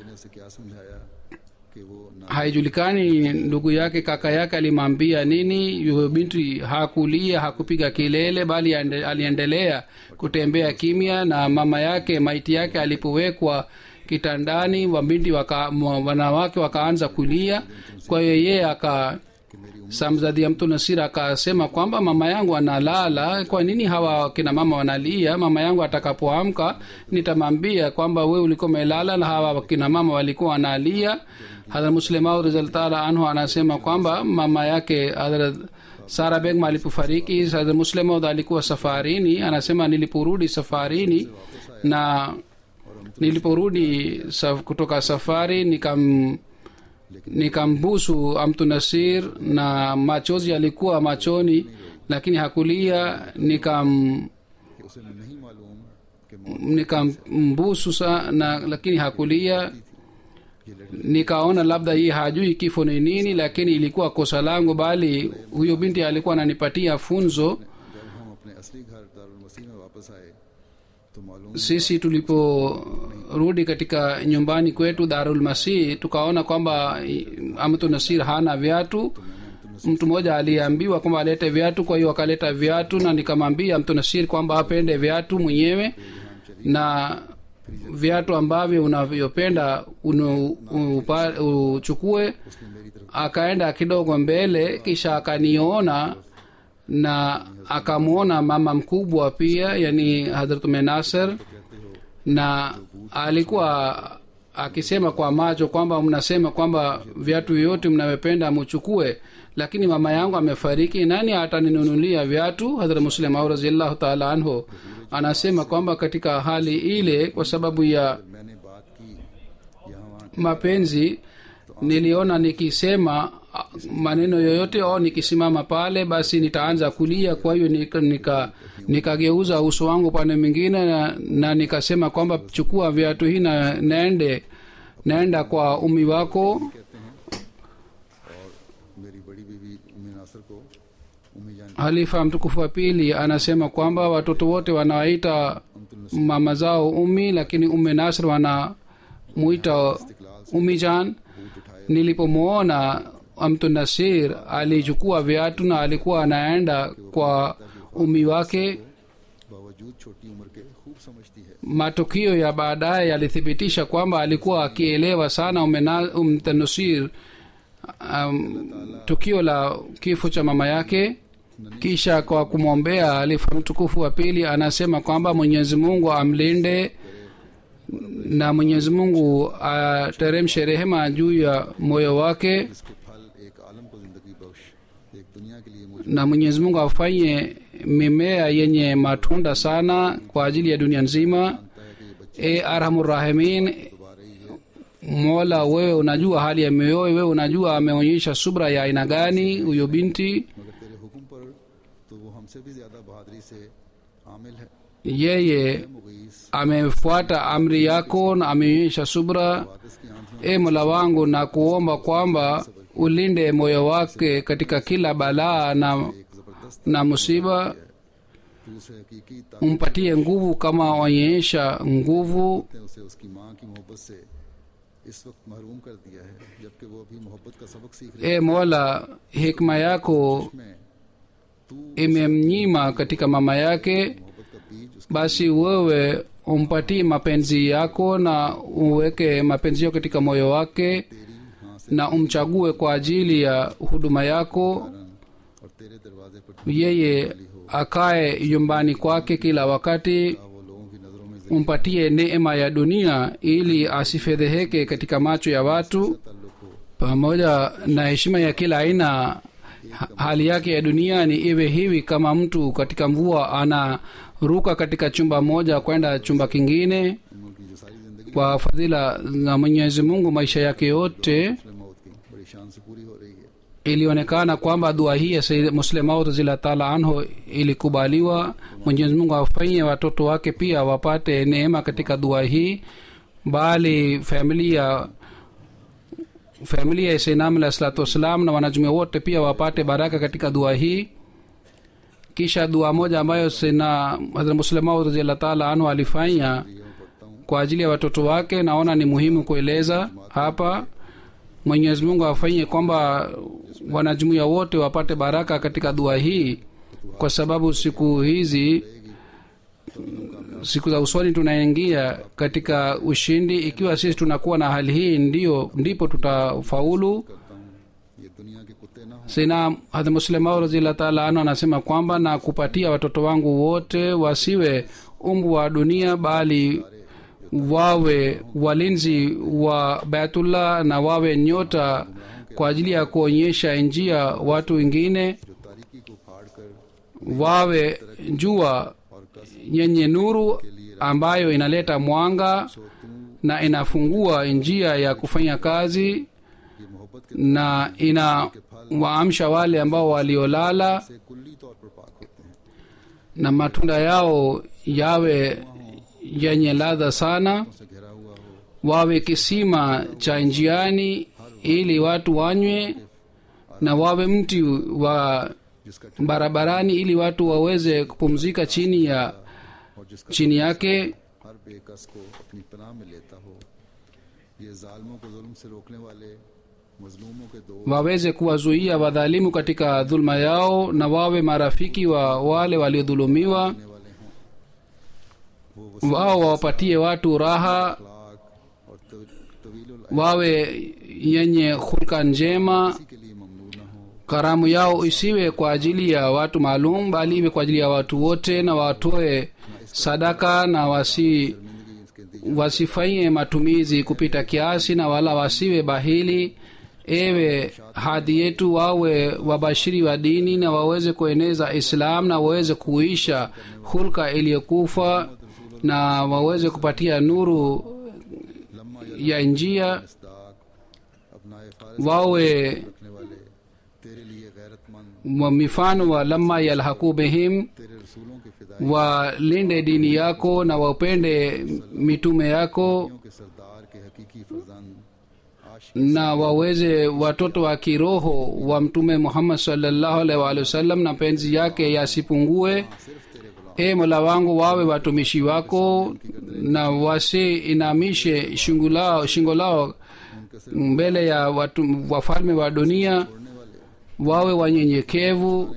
Haijulikani ndugu yake, kaka yake alimwambia nini. Yule binti hakulia, hakupiga kelele, bali aliendelea kutembea kimya. Na mama yake, maiti yake alipowekwa kitandani, wanawake wakaanza kulia. Kwa hiyo yeye Samzadi Amtu Nasir akasema kwamba mama yangu analala, kwa nini hawa kina mama wanalia? Mama yangu atakapoamka nitamwambia kwamba wewe ulikuwa umelala na hawa kina mama walikuwa wanalia. Hadhrat Muslim Maud radhiyallahu ta'ala anhu anasema kwamba mama yake Hadhrat Sara Begum alipofariki, Hadhrat Muslim Maud alikuwa safarini. Anasema niliporudi safarini, na niliporudi kutoka safari nikambusu Amtu Nasir, na machozi yalikuwa machoni, lakini hakulia. Nikambusu sana, lakini hakulia. Nikaona labda hii hajui kifo ni nini, lakini ilikuwa kosa langu, bali huyo binti alikuwa ananipatia funzo. Sisi tuliporudi katika nyumbani kwetu Darul Masih, tukaona kwamba Amtu Nasir hana viatu. Mtu mmoja aliambiwa kwamba alete viatu, kwa hiyo akaleta viatu, na nikamwambia Amtu Nasir kwamba apende viatu mwenyewe, na viatu ambavyo unavyopenda uchukue. Akaenda kidogo mbele, kisha akaniona na akamwona mama mkubwa pia, yani Hadhrat Nasir, na alikuwa akisema kwa macho kwamba mnasema kwamba viatu vyote mnavyopenda muchukue, lakini mama yangu amefariki, nani ataninunulia viatu? Hadhrat Muslim Maud radhiyallahu ta'ala anhu anasema kwamba katika hali ile, kwa sababu ya mapenzi, niliona nikisema maneno yoyote au nikisimama pale, basi nitaanza kulia. Kwa hiyo nikageuza uso wangu pande mwingine, na nikasema kwamba chukua viatu hii na naenda kwa umi wako. Halifa mtukufu wa pili anasema kwamba watoto wote wanawaita mama zao umi, lakini Umme Nasr wanamuita Umi Jan. Nilipomwona Amtu Nasir alichukua viatu na alikuwa anaenda kwa umi wake, matukio ya baadaye yalithibitisha kwamba alikuwa akielewa sana Amtu Nasir tukio la kifo cha mama yake. Kisha kwa kumwombea halifa mtukufu wa pili, anasema kwamba Mwenyezi Mungu amlinde na Mwenyezi Mungu ateremshe rehema juu ya moyo wake, na Mwenyezi Mungu afanye mimea yenye matunda sana kwa ajili ya dunia nzima. Arhamur Rahimin, Mola, wewe unajua hali ya mioyo, wewe unajua ameonyesha subra ya aina gani huyo binti. Yeye amefuata amri yako na ameonyesha subra. Mola wangu, na kuomba kwamba ulinde moyo wake katika kila balaa na musiba, umpatie nguvu kama onyesha nguvu. Mola, hikma yako imemnyima katika mama yake, basi wewe umpatie mapenzi yako na uweke mapenzi yako katika moyo wake na umchague kwa ajili ya huduma yako और तेरे दरवाजे पर yeye akae nyumbani kwake kila wakati वो लोगों की नजरों में umpatie neema ya dunia ili asifedheheke katika macho ya watu ताल्लुक हो pamoja na heshima ya kila aina hali yake ya dunia ni iwe hivi kama mtu katika mvua anaruka katika chumba moja kwenda chumba kingine उनकी जो सारी जिंदगी kwa fadhila za mwenyezi mungu maisha yake yote मुस्लिम मौत की बड़ी शान से पूरी हो रही है ilionekana kwamba dua hii ya Sayyid Muslim Maud radhiyallahu ta'ala anhu ilikubaliwa mwenyezi mungu afanyie watoto wake pia wapate neema katika dua hii bali familia ya Sayyidina alayhi salatu wasalam na wanajumuia wote pia wapate baraka katika dua hii kisha dua moja ambayo Sayyidina Hazrat Muslim Maud radhiyallahu ta'ala anhu alifanya kwa ajili ya watoto wake naona ni muhimu kueleza hapa mwenyezi mungu afanyie kwamba wanajumuia wote wapate baraka katika dua hii kwa sababu siku za usoni tunaingia katika ushindi ikiwa sisi tunakuwa na hali hii ndipo tutafaulu करता हूँ ये दुनिया के कुत्ते ना हो sina hadha muslimau radhiyallahu ta'ala anhu anasema kwamba na kupatia watoto wangu wote wasiwe umbu wa dunia bali wawe walinzi wa Baitullah na wawe nyota kwa ajili ya kuonyesha njia watu wengine जो तारीकी को फाड़ कर wawe jua yenye nuru ambayo inaleta mwanga na inafungua njia ya kufanya kazi ये मोहब्बत के na inawaamsha wale ambao waliolala से कुल्ली तौर पर पाक होते हैं na matunda yao yawe yenye ladha sana से घिरा हुआ हो wawe kisima cha njiani ili watu wanywe na wawe mti wa जिसका barabarani ili watu waweze kupumzika chini yake हर बेकस को अपनी पनाह में लेता हो ये जालिमों को जुल्म से रोकने वाले मजलूमों के दो waweze kuwazuia wadhalimu katika dhulma yao na wawe marafiki wa wale waliodhulumiwa वाले हों वो wao wawapatie watu raha अखलाक और तवील wawe yenye hulka njema के लिए ममनू न हो karamu yao isiwe kwa ajili ya watu maalum bali iwe kwa ajili ya watu wote na watoe sadaka na wasifanye matumizi kupita kiasi na wala wasiwe bahili ewe hadhi yetu wawe wabashiri wa dini na waweze kueneza islam na waweze kuisha hulka iliyokufa na waweze kupatia nuru ya njia Istaq अपनाए फारिज wawe रखने वाले तेरे लिए गैरतमंद wa mifano wa lamma yalhaku bihim तेरे रसूलों के फिदाइयों walinde dini yako na wapende mitume yako के सरदार के हकीकी फरजान आशिक na waweze watoto wa kiroho wa mtume Muhammad sallallahu alaihi wa sallam na penzi yake yasipungue e mola wangu wawe watumishi wako na wasiinamishe shingo lao mbele ya wafalme wa dunia wawe wanyenyekevu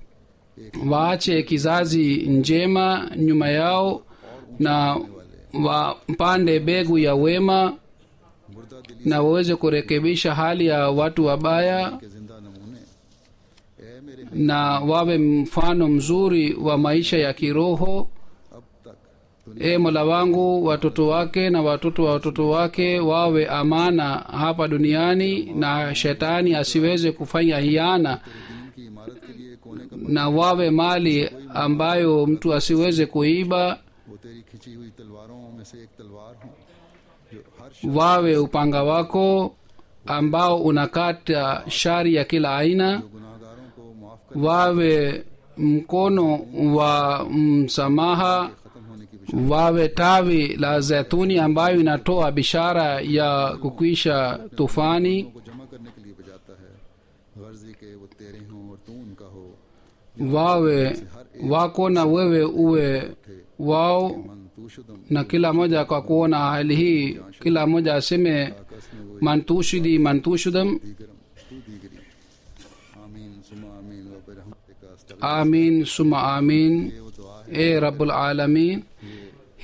waache kizazi njema nyuma yao na wapande begu ya wema मुर्दा दिली na waweze kurekebisha hali ya watu wabaya के जिंदा नमूने ए मेरे na wawe mfano mzuri wa maisha ya kiroho अब तक e mola wangu watoto wake na watoto wa watoto wake wawe amana hapa duniani na shetani asiweze kufanya hiana दीन की इमारत के लिए कोने का na wawe mali ambayo mtu asiweze kuiba वो तेरी खिंची हुई तलवारों में से एक तलवार हो जो हर wawe upanga wako ambao unakata shari ya kila aina गुनाहगारों को माफ कर wawe mkono wa msamaha खत्म होने की wawe tawi la zaituni ambayo inatoa bishara ya kukwisha tufani को जमा करने के लिए बजाता है गर्जी के वो तेरे हों और तू उनका हो wawe wako na wewe uwe wao मन तू शुदम na kila moja kwa kuona hali hii kila moja aseme आकस में वो mantushidi mantushudam दीगरम तू दीगरी आमीन सुमा आमीन व बिरहमतिका अस्तगफिर amin suma amin ये वो दुआ है e rabbul alamin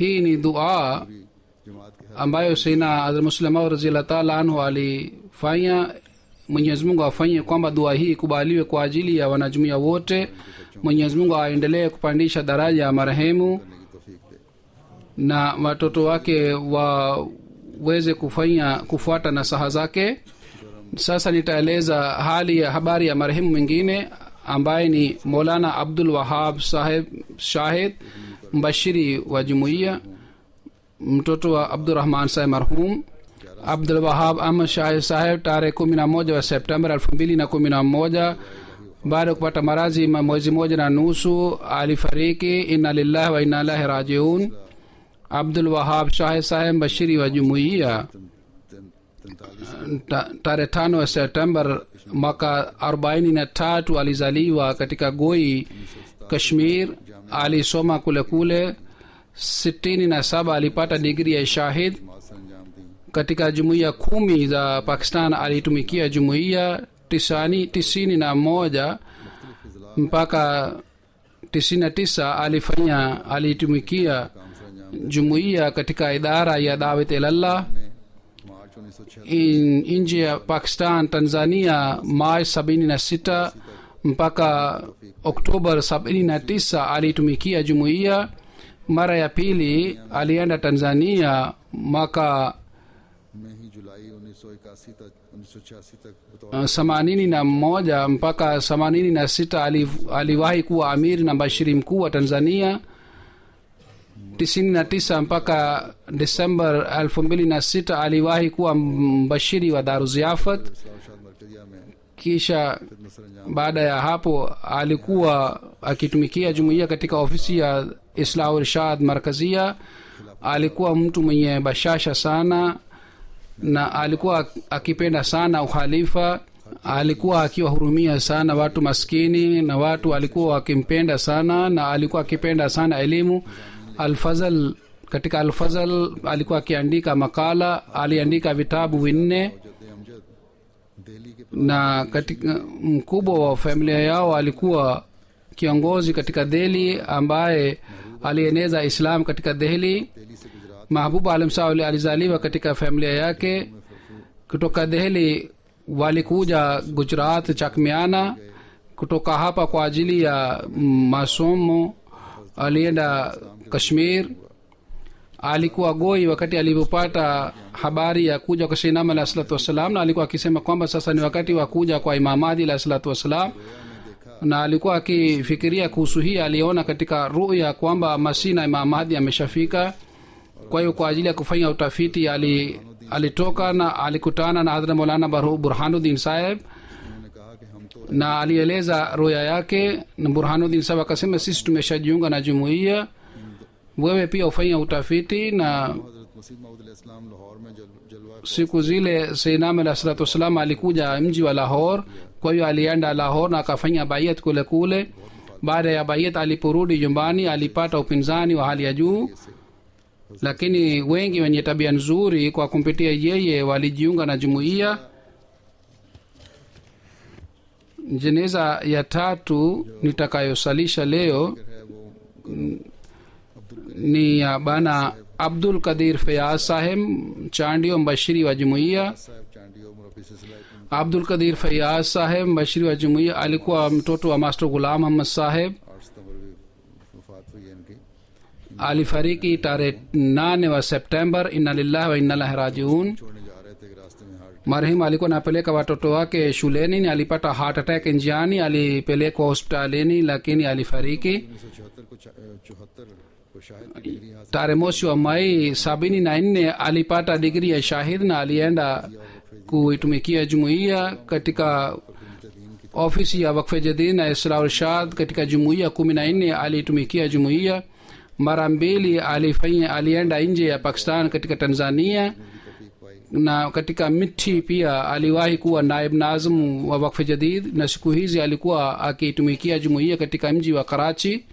hii ni dua भी जमात के ambayo sayyidina Hazrat Muslima radhiyallahu ta'ala anhu alifanya. Mwenyezi Mungu afanye kwamba dua hii ikubaliwe kwa ajili ya wanajumuiya wote. Mwenyezi Mungu aendelee kupandisha daraja ya marehemu करने की तौफीक दे। na watoto wake waweze kufuata nasaha zake. Sasa nitaeleza habari ya marehemu mwingine ambaye ni Maulana Abdul Wahab Saheb Shahid, mbashiri wa jumuiya, mtoto wa Abdurrahman Saheb marhum. Abdul Wahab Ahmad Shahid Saheb tarehe 11 wa Septemba 2011 baada ya kupata maradhi mwezi moja na nusu alifariki. Inna lillahi wa inna ilaihi rajiun. Abdul Wahab Shahid Saheb mbashiri wa jumuiya tarehe 5 wa Septemba mwaka 43 alizaliwa katika Goi, Kashmir. Alisoma kule 67 alipata digrii ya shahid. Katika jumuiya 10 za Pakistan alitumikia jumuiya 91 mpaka 99 alitumikia jumuiya katika idara ya Dawat ilallah nje ya Pakistan. Tanzania March 76 mpaka Oktoba 79 alitumikia jumuiya. Mara ya pili alienda Tanzania mwaka 81 mpaka 86 aliwahi kuwa amiri na mbashiri mkuu wa Tanzania. 99 mpaka Desemba 2006 aliwahi kuwa mbashiri wa Daruziafat. Kisha baada ya hapo alikuwa akitumikia jumuiya katika ofisi ya Islah Irshad Markazia. Alikuwa mtu mwenye bashasha sana na alikuwa akipenda sana ukhalifa. Alikuwa akiwahurumia sana watu maskini na watu alikuwa akimpenda sana, na alikuwa akipenda sana elimu. Al-Fazl, katika Al-Fazl alikuwa akiandika makala, aliandika vitabu 4 na katika mkubwa wa familia yao alikuwa kiongozi katika Delhi ambaye alieneza Islam katika Delhi. Mahbub Alam Saud alizaliwa katika familia yake. Kutoka Delhi walikuja Gujarat Chakmiana. Kutoka hapa kwa ajili ya masomo alienda Kashmir. Alikuwa Goi wakati alipopata habari ya kuja kwa Sayyidina Ahmad alayhi salatu wasalam, na alikuwa akisema kwamba sasa ni wakati wa kuja kwa Imam Mahdi alayhi salatu wasalam, na alikuwa akifikiria kuhusu hii. Aliona katika ruya kwamba Masih na Imam Mahdi ameshafika. Kwa hiyo kwa ajili ya kufanya utafiti alitoka na alikutana na Hadhrat Maulana Burhanuddin Saheb na alieleza ruya yake, na Burhanuddin Saheb akasema sisi tumeshajiunga na jumuiya, wewe pia ufanye utafiti. Na siku zile Sayyidina Ahmad alayhi salatu wasalam alikuja mji wa Lahore. Kwa hiyo alienda Lahore na akafanya bayat kule. Baada ya bayat aliporudi nyumbani alipata upinzani wa hali ya juu, lakini wengi wenye tabia nzuri kwa kumpitia yeye walijiunga na jumuiya. Jeneza ya 3 nitakayosalisha leo ni ya Bana Abdul Qadir Fayaz Saheb Chandio, mbashiri wa jumuiya. Abdul Qadir Fayaz Saheb mbashiri wa jumuiya alikuwa mtoto wa Master Ghulam Muhammad Saheb. Alifariki tarehe 8 wa Septemba. Inna lillahi wa inna ilaihi rajiun. Marehemu alikuwa anapeleka watoto wake shuleni, ni alipata heart attack njiani, alipelekwa hospitalini lakini alifariki. Tarehe mosi wa Mai 74 alipata digrii ya shahid na alienda kuitumikia jumuiya katika ofisi ya Waqf Jadid na Islah Irshad. Katika jumuiya 14 alitumikia jumuiya. Mara 2 alienda nje ya Pakistan katika Tanzania, na katika Mithi pia aliwahi kuwa naib nazim wa Waqf Jadid, na siku hizi alikuwa akitumikia jumuiya katika mji wa Karachi.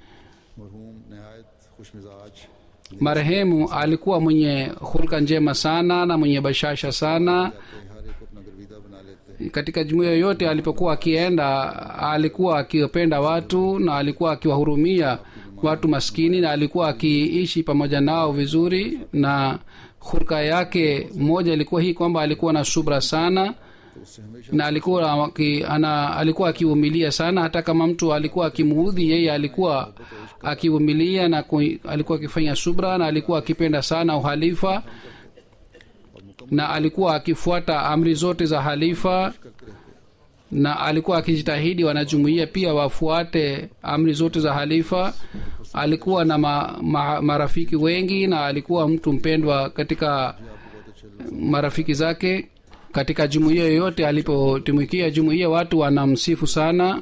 Marehemu alikuwa mwenye hulka njema sana na mwenye bashasha sana. Katika jumuiya yote alipokuwa akienda alikuwa akiwapenda watu na alikuwa akiwahurumia watu maskini na alikuwa akiishi pamoja nao vizuri, na khurka yake moja ilikuwa hii kwamba alikuwa na subra sana तो उससे हमेशा na alikuwa akivumilia sana. Hata kama mtu alikuwa akimuudhi yeye, alikuwa akivumilia na alikuwa akifanya subra, na alikuwa akipenda sana uhalifa, na alikuwa akifuata amri zote za halifa, na alikuwa akijitahidi wanajumuia pia wafuate amri zote za halifa. Alikuwa na marafiki wengi, na alikuwa mtu mpendwa katika marafiki zake. Katika jumuiya yoyote alipotumikia jumuiya, watu wanamsifu sana.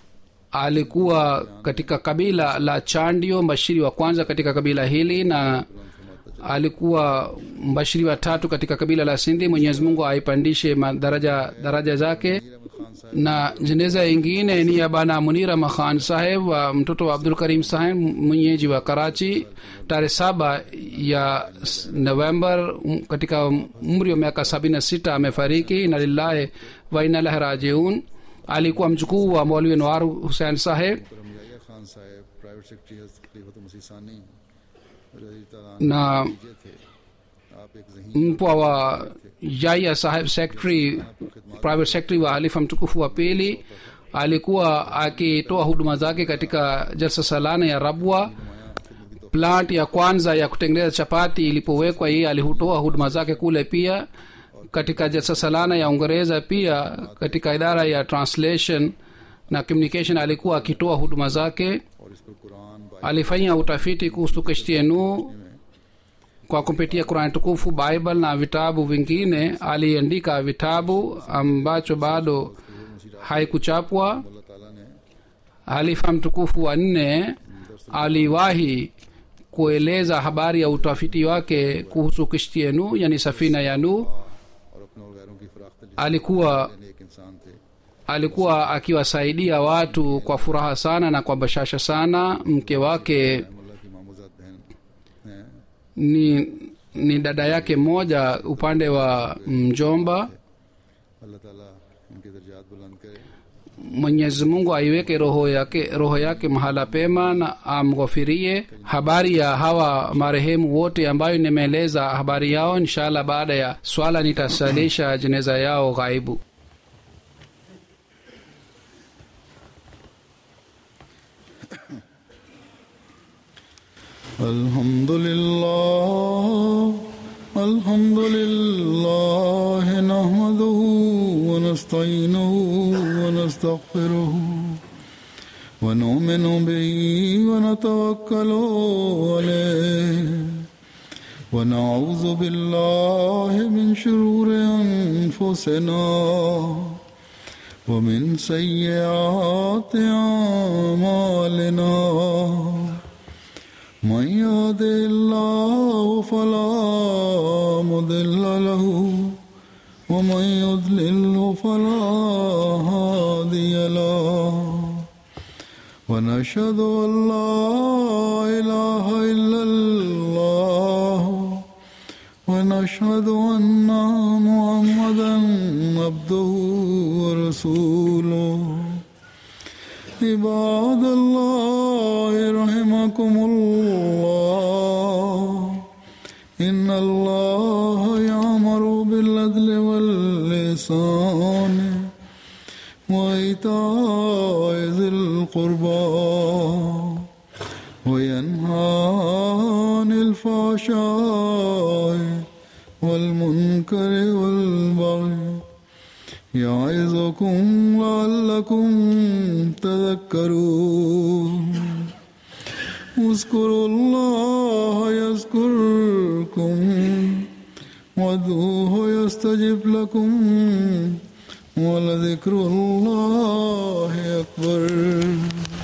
Alikuwa katika kabila la Chandio, mbashiri wa kwanza katika kabila hili, na alikuwa mbashiri wa tatu katika kabila la Sindhi. Mwenyezi Mungu aipandishe daraja zake. Na jeneza ingine ni ya bana Munira Makhan Saheb, wa mtoto wa Abdul Karim Saheb, mwenyeji wa Karachi. Tarehe 7 ya November katika umri wa miaka 76 amefariki. Inna lillahi wa inna ilaihi rajiun. Alikuwa mjukuu wa Maulwi Anwar Hussain Saheb, रमजाया खान साहब private secretary खलीफत मसीह सानी रज़ी ताला na थे। आप एक ज़हीन mpwa wa Yahya Saheb, secretary private secretary wa halifa mtukufu wa pili. Alikuwa akitoa huduma zake katika jalsa salana ya Rabwa. Plant ya kwanza ya kutengeneza chapati ilipowekwa, yeye alihutoa huduma zake kule. Pia katika jalsa salana ya Uingereza, pia katika idara ya translation na communication alikuwa akitoa huduma zake. और इस पर Quran Alifanya utafiti kuhusu Kishtienu kwa kupitia Qur'an tukufu, Bible na vitabu vingine. Aliandika vitabu ambacho bado haikuchapwa. अल्लाह ताला ने Halifa mtukufu wa 4 aliwahi kueleza habari ya utafiti wake kuhusu Kishtienu, yani safina ya Nuh. और अपने और गैरों की फराख्त Alikuwa एक इंसान थे। alikuwa akiwasaidia watu kwa furaha sana na kwa bashasha sana. Mke wake अल्लाह की मामूजात बहन हैं। ni dada yake mmoja upande wa mjomba. अल्लाह ताला उनके दर्जात बुलंद करे। Mwenyezi Mungu aiweke roho yake mahala pema na amghofirie. Habari ya hawa marehemu wote ambayo nimeeleza habari yao, inshallah baada ya swala nitasalisha jeneza yao ghaibu. الحمد لله نحمده ونستعينه ونستغفره ونؤمن به ونتوكل عليه ونعوذ بالله من شرور أنفسنا ومن سيئات أعمالنا من يهده الله فلا مضل له ومن يضلله فلا هادي له ونشهد أن لا إله إلا الله ونشهد أن محمدا عبده ورسوله عباد الله رحمكم الله إن الله يأمر بالعدل والإحسان وإيتاء ذي القربى وينهى عن الفحشاء والمنكر والبغي يعظكم لعلكم تذكرون اذكروا الله يذكركم وادعوه يستجب لكم ولذكر الله أكبر.